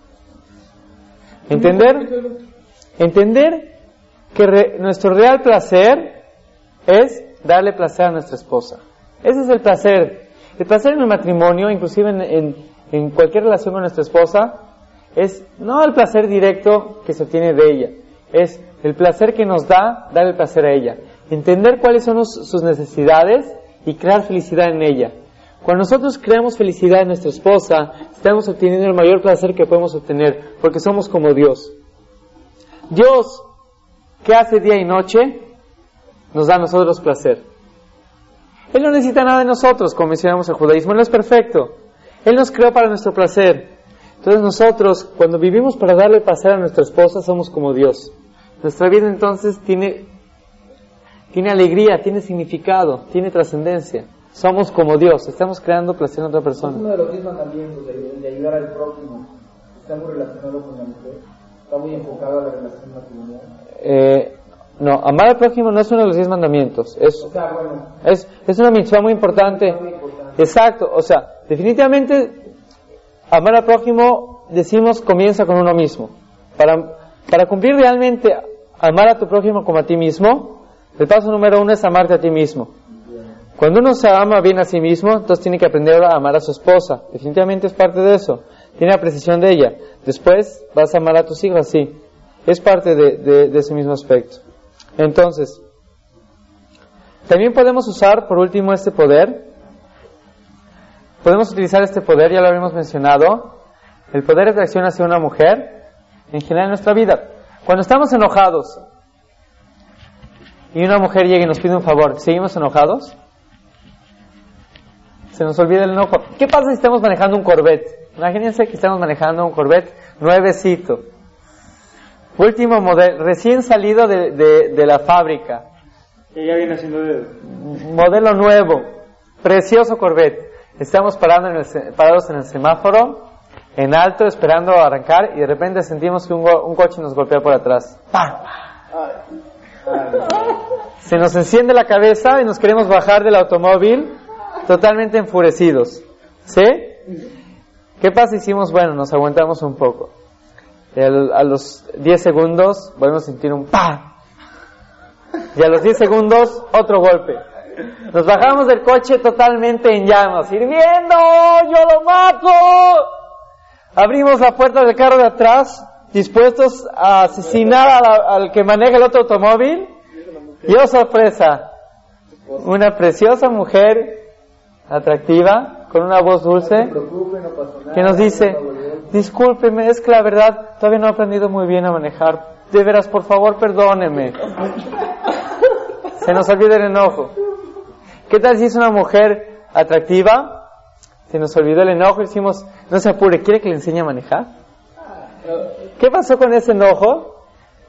Entender, entender que re, nuestro real placer es darle placer a nuestra esposa. Ese es el placer. El placer en el matrimonio, inclusive en, en, en cualquier relación con nuestra esposa, es no el placer directo que se obtiene de ella, es el placer que nos da dar el placer a ella. Entender cuáles son los, sus necesidades y crear felicidad en ella. Cuando nosotros creamos felicidad en nuestra esposa, estamos obteniendo el mayor placer que podemos obtener, porque somos como Dios. Dios, que hace día y noche, nos da a nosotros placer. Él no necesita nada de nosotros, como mencionamos el judaísmo, Él no es perfecto. Él nos creó para nuestro placer. Entonces nosotros, cuando vivimos para darle placer a nuestra esposa, somos como Dios. Nuestra vida entonces tiene, tiene alegría, tiene significado, tiene trascendencia. Somos como Dios, estamos creando placer en otra persona. Uno de los diez mandamientos de, de ayudar al prójimo está muy relacionado con la mujer, está muy enfocado a la relación matrimonial. Eh, no, amar al prójimo no es uno de los diez mandamientos. Es, o sea, bueno, es, es una mitzvah muy importante. muy importante. Exacto, o sea, definitivamente amar al prójimo, decimos, comienza con uno mismo. Para, para cumplir realmente amar a tu prójimo como a ti mismo, el paso número uno es amarte a ti mismo. Cuando uno se ama bien a sí mismo, entonces tiene que aprender a amar a su esposa. Definitivamente es parte de eso. Tiene apreciación de ella. Después vas a amar a tus hijos, sí. Es parte de, de, de ese mismo aspecto. Entonces, también podemos usar, por último, este poder. Podemos utilizar este poder, ya lo habíamos mencionado. El poder de atracción hacia una mujer, en general en nuestra vida. Cuando estamos enojados y una mujer llega y nos pide un favor, ¿seguimos enojados? Se nos olvida el enojo. ¿Qué pasa si estamos manejando un Corvette? Imagínense que estamos manejando un Corvette nuevecito. Último modelo, recién salido de, de, de la fábrica. Y ya viene haciendo dedo. Modelo nuevo, precioso Corvette. Estamos parando en el, parados en el semáforo, en alto, esperando a arrancar, y de repente sentimos que un, go, un coche nos golpea por atrás. ¡Pam! Se nos enciende la cabeza y nos queremos bajar del automóvil totalmente enfurecidos. ¿Sí? ¿Qué pasa? Hicimos, bueno, nos aguantamos un poco. Y a, a los diez segundos volvemos a sentir un ¡pam! Y a los diez segundos otro golpe. Nos bajamos del coche totalmente en llamas, hirviendo, ¡yo lo mato! Abrimos la puerta del carro de atrás, dispuestos a asesinar a la, al que maneja el otro automóvil. Y oh sorpresa, una preciosa mujer atractiva, con una voz dulce, que nos dice, discúlpeme, es que la verdad todavía no he aprendido muy bien a manejar, de veras, por favor, perdóneme. Se nos olvida el enojo. ¿Qué tal si es una mujer atractiva? Se nos olvidó el enojo y decimos, no se apure, ¿quiere que le enseñe a manejar? ¿Qué pasó con ese enojo?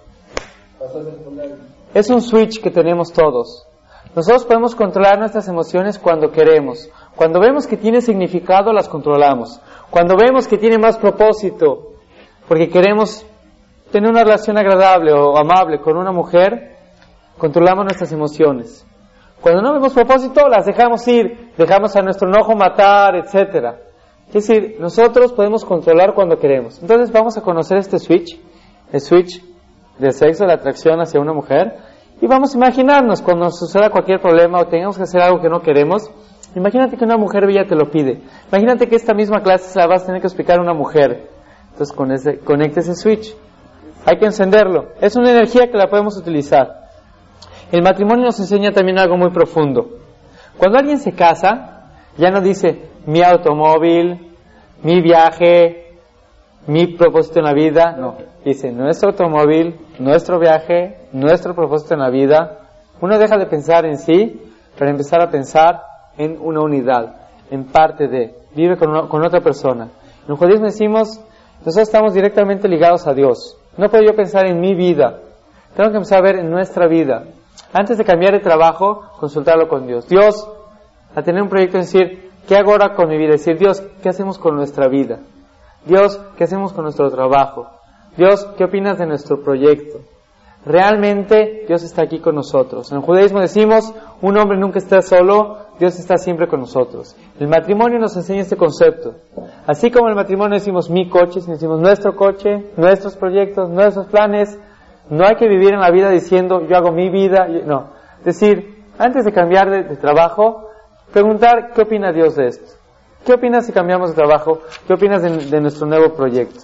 Es un switch que tenemos todos. Nosotros podemos controlar nuestras emociones cuando queremos. Cuando vemos que tiene significado, las controlamos. Cuando vemos que tiene más propósito, porque queremos tener una relación agradable o amable con una mujer, controlamos nuestras emociones. Cuando no vemos propósito, las dejamos ir, dejamos a nuestro enojo matar, etcétera. Es decir, nosotros podemos controlar cuando queremos. Entonces vamos a conocer este switch, el switch del sexo, la atracción hacia una mujer, y vamos a imaginarnos cuando nos suceda cualquier problema o tengamos que hacer algo que no queremos. Imagínate que una mujer bella te lo pide. Imagínate que esta misma clase se la vas a tener que explicar a una mujer. Entonces con ese, conecta ese switch. Hay que encenderlo. Es una energía que la podemos utilizar. El matrimonio nos enseña también algo muy profundo. Cuando alguien se casa, ya no dice mi automóvil, mi viaje, mi propósito en la vida. No, dice nuestro automóvil, nuestro viaje, nuestro propósito en la vida. Uno deja de pensar en sí para empezar a pensar en una unidad, en parte de, vive con, una, con otra persona. En el judaísmo decimos, nosotros estamos directamente ligados a Dios. No puedo yo pensar en mi vida, tengo que empezar a ver en nuestra vida. Antes de cambiar de trabajo, consultarlo con Dios. Dios, a tener un proyecto, es decir, ¿qué hago ahora con mi vida? Es decir, Dios, ¿qué hacemos con nuestra vida? Dios, ¿qué hacemos con nuestro trabajo? Dios, ¿qué opinas de nuestro proyecto? Realmente Dios está aquí con nosotros. En el judaísmo decimos, un hombre nunca está solo, Dios está siempre con nosotros. El matrimonio nos enseña este concepto. Así como en el matrimonio decimos mi coche, decimos nuestro coche, nuestros proyectos, nuestros planes. No hay que vivir en la vida diciendo yo hago mi vida. No. Es decir, antes de cambiar de, de trabajo, preguntar qué opina Dios de esto. ¿Qué opinas si cambiamos de trabajo? ¿Qué opinas de, de nuestro nuevo proyecto?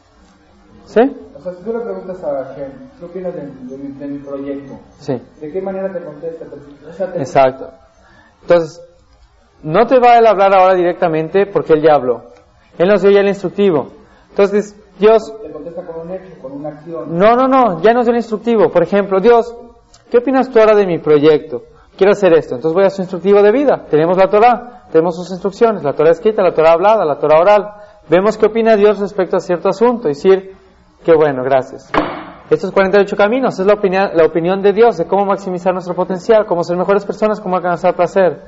¿Sí? O sea, si tú le preguntas a Jen, ¿qué opinas de, de, mi, de mi proyecto? Sí. ¿De qué manera te contesta? O sea, te... Exacto. Entonces, no te va a él a hablar ahora directamente porque él ya habló. Él nos dio ya el instructivo. Entonces, Dios... Te contesta con un hecho, con una acción. No, no, no, ya nos dio el instructivo. Por ejemplo, Dios, ¿qué opinas tú ahora de mi proyecto? Quiero hacer esto. Entonces voy a su instructivo de vida. Tenemos la Torah, tenemos sus instrucciones, la Torah escrita, la Torah hablada, la Torah oral. Vemos qué opina Dios respecto a cierto asunto. Y decir, qué bueno, gracias. Estos cuarenta y ocho caminos es la opinión, la opinión de Dios de cómo maximizar nuestro potencial, cómo ser mejores personas, cómo alcanzar placer.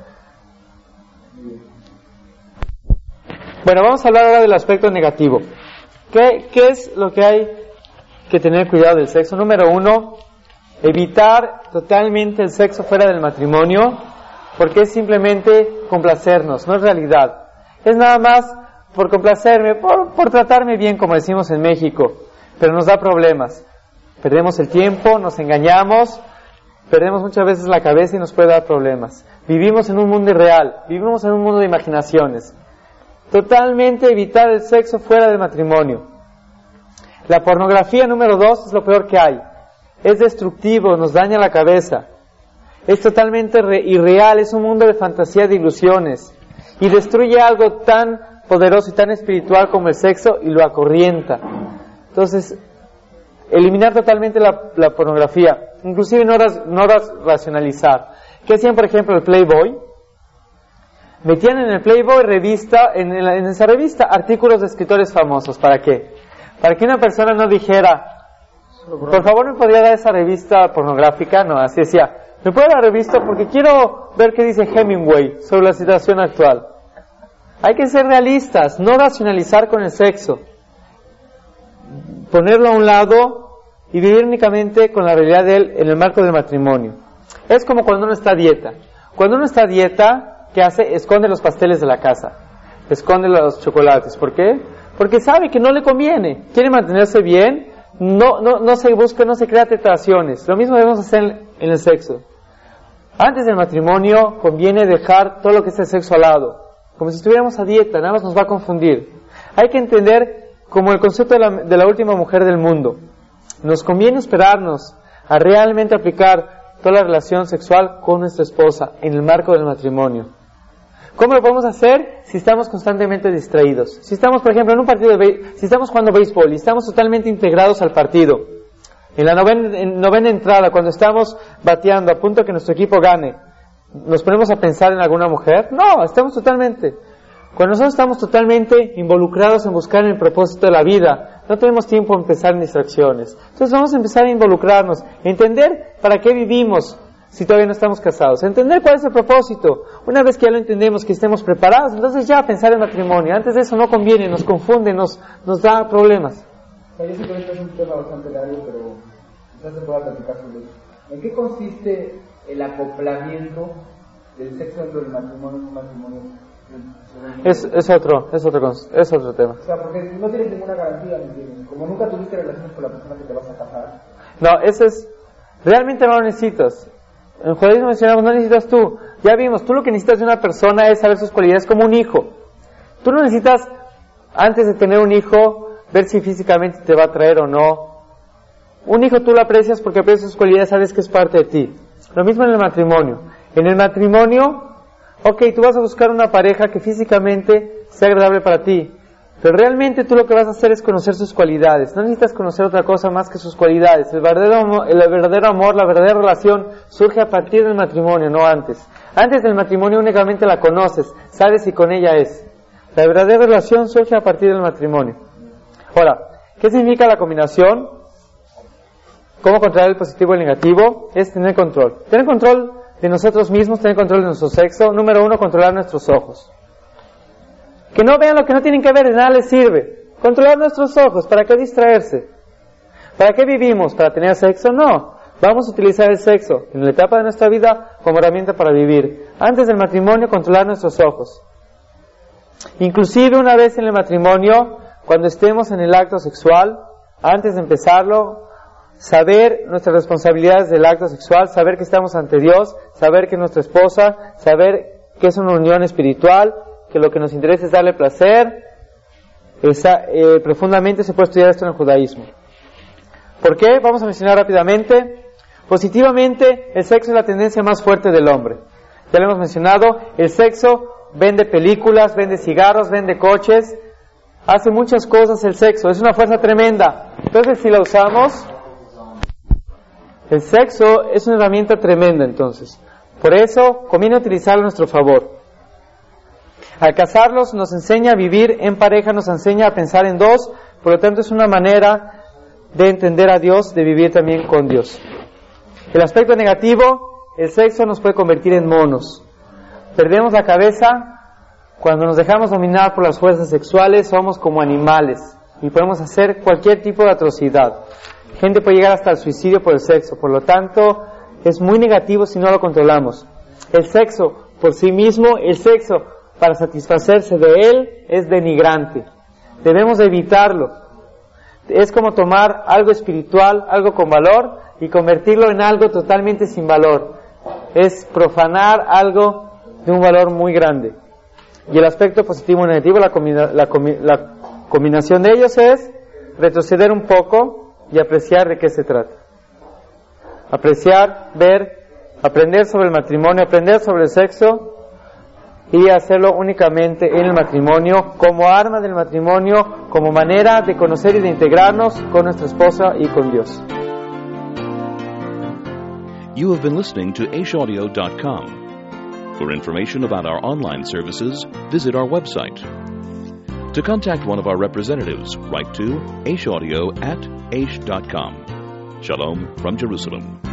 Bueno, vamos a hablar ahora del aspecto negativo. ¿Qué, qué es lo que hay que tener cuidado del sexo? Número uno, evitar totalmente el sexo fuera del matrimonio, porque es simplemente complacernos, no es realidad. Es nada más por complacerme, por, por tratarme bien, como decimos en México, pero nos da problemas. Perdemos el tiempo, nos engañamos, perdemos muchas veces la cabeza y nos puede dar problemas. Vivimos en un mundo irreal, vivimos en un mundo de imaginaciones. Totalmente evitar el sexo fuera del matrimonio. La pornografía, número dos, es lo peor que hay. Es destructivo, nos daña la cabeza. Es totalmente re- irreal, es un mundo de fantasía, de ilusiones. Y destruye algo tan poderoso y tan espiritual como el sexo y lo acorrienta. Entonces, eliminar totalmente la, la pornografía. Inclusive no, ras, no ras, racionalizar. ¿Qué hacían, por ejemplo, el Playboy? Metían en el Playboy revista, en, en, en esa revista, artículos de escritores famosos. ¿Para qué? Para que una persona no dijera, Por favor, ¿me podría dar esa revista pornográfica? No, así decía. ¿Me puede dar la revista? Porque quiero ver qué dice Hemingway sobre la situación actual. Hay que ser realistas, no racionalizar con el sexo. Ponerlo a un lado y vivir únicamente con la realidad de él en el marco del matrimonio. Es como cuando uno está a dieta. Cuando uno está a dieta, ¿qué hace? Esconde los pasteles de la casa. Esconde los chocolates. ¿Por qué? Porque sabe que no le conviene. Quiere mantenerse bien. No, no, no se busca, no se crea tentaciones. Lo mismo debemos hacer en, en el sexo. Antes del matrimonio conviene dejar todo lo que es el sexo al lado. Como si estuviéramos a dieta, nada más nos va a confundir. Hay que entender como el concepto de la, de la última mujer del mundo. Nos conviene esperarnos a realmente aplicar toda la relación sexual con nuestra esposa en el marco del matrimonio. ¿Cómo lo podemos hacer? Si estamos constantemente distraídos. Si estamos, por ejemplo, en un partido de béisbol, si estamos jugando béisbol y estamos totalmente integrados al partido, en la novena, en novena entrada, cuando estamos bateando a punto de que nuestro equipo gane, ¿nos ponemos a pensar en alguna mujer? No, estamos totalmente. Cuando nosotros estamos totalmente involucrados en buscar el propósito de la vida, no tenemos tiempo a empezar en distracciones. Entonces vamos a empezar a involucrarnos, a entender para qué vivimos si todavía no estamos casados, a entender cuál es el propósito. Una vez que ya lo entendemos, que estemos preparados, entonces ya pensar en matrimonio. Antes de eso no conviene, nos confunde, nos, nos da problemas. Yo sé que este es un tema bastante largo, pero quizás se pueda platicar sobre eso. ¿En qué consiste el acoplamiento del sexo dentro del matrimonio en un matrimonio? Es, es otro, es otro, es otro tema. O sea, porque no tienes ninguna garantía, ¿me entiendes? Como nunca tuviste relaciones con la persona que te vas a casar. No, ese es, realmente no lo necesitas. En judaísmo mencionamos, no necesitas tú. Ya vimos, tú lo que necesitas de una persona es saber sus cualidades como un hijo. Tú no necesitas, antes de tener un hijo, ver si físicamente te va a atraer o no. Un hijo tú lo aprecias porque aprecias sus cualidades, sabes que es parte de ti. Lo mismo en el matrimonio. En el matrimonio, ok, tú vas a buscar una pareja que físicamente sea agradable para ti, pero realmente tú lo que vas a hacer es conocer sus cualidades. No necesitas conocer otra cosa más que sus cualidades. El verdadero amor, el verdadero amor, la verdadera relación surge a partir del matrimonio, no antes. Antes del matrimonio únicamente la conoces, sabes si con ella es. La verdadera relación surge a partir del matrimonio. Ahora, ¿qué significa la combinación? ¿Cómo controlar el positivo y el negativo? Es tener control. Tener control de nosotros mismos, tener control de nuestro sexo. Número uno, controlar nuestros ojos. Que no vean lo que no tienen que ver, de nada les sirve. Controlar nuestros ojos, ¿para qué distraerse? ¿Para qué vivimos? ¿Para tener sexo? No. Vamos a utilizar el sexo en la etapa de nuestra vida como herramienta para vivir. Antes del matrimonio, controlar nuestros ojos. Inclusive una vez en el matrimonio, cuando estemos en el acto sexual, antes de empezarlo, saber nuestras responsabilidades del acto sexual, saber que estamos ante Dios, saber que es nuestra esposa, saber que es una unión espiritual, que lo que nos interesa es darle placer. Esa, eh, profundamente se puede estudiar esto en el judaísmo. ¿Por qué? Vamos a mencionar rápidamente. Positivamente, el sexo es la tendencia más fuerte del hombre. Ya lo hemos mencionado, el sexo vende películas, vende cigarros, vende coches, hace muchas cosas el sexo, es una fuerza tremenda. Entonces, si la usamos, el sexo es una herramienta tremenda, entonces. Por eso, conviene utilizarlo a nuestro favor. Al casarlos nos enseña a vivir en pareja, nos enseña a pensar en dos, por lo tanto es una manera de entender a Dios, de vivir también con Dios. El aspecto negativo, el sexo nos puede convertir en monos. Perdemos la cabeza cuando nos dejamos dominar por las fuerzas sexuales, somos como animales y podemos hacer cualquier tipo de atrocidad. Gente puede llegar hasta el suicidio por el sexo, por lo tanto es muy negativo si no lo controlamos. El sexo por sí mismo, el sexo para satisfacerse de él es denigrante. Debemos evitarlo. Es como tomar algo espiritual, algo con valor, y convertirlo en algo totalmente sin valor. Es profanar algo de un valor muy grande. Y el aspecto positivo y negativo, la, combina, la, la combinación de ellos es retroceder un poco y apreciar de qué se trata. Apreciar, ver, aprender sobre el matrimonio, aprender sobre el sexo, y hacerlo únicamente en el matrimonio, como arma del matrimonio, como manera de conocer y de integrarnos con nuestra esposa y con Dios. You have been listening to aish audio dot com. For information about our online services, visit our website. To contact one of our representatives, write to aish audio at aish dot com. Shalom from Jerusalem.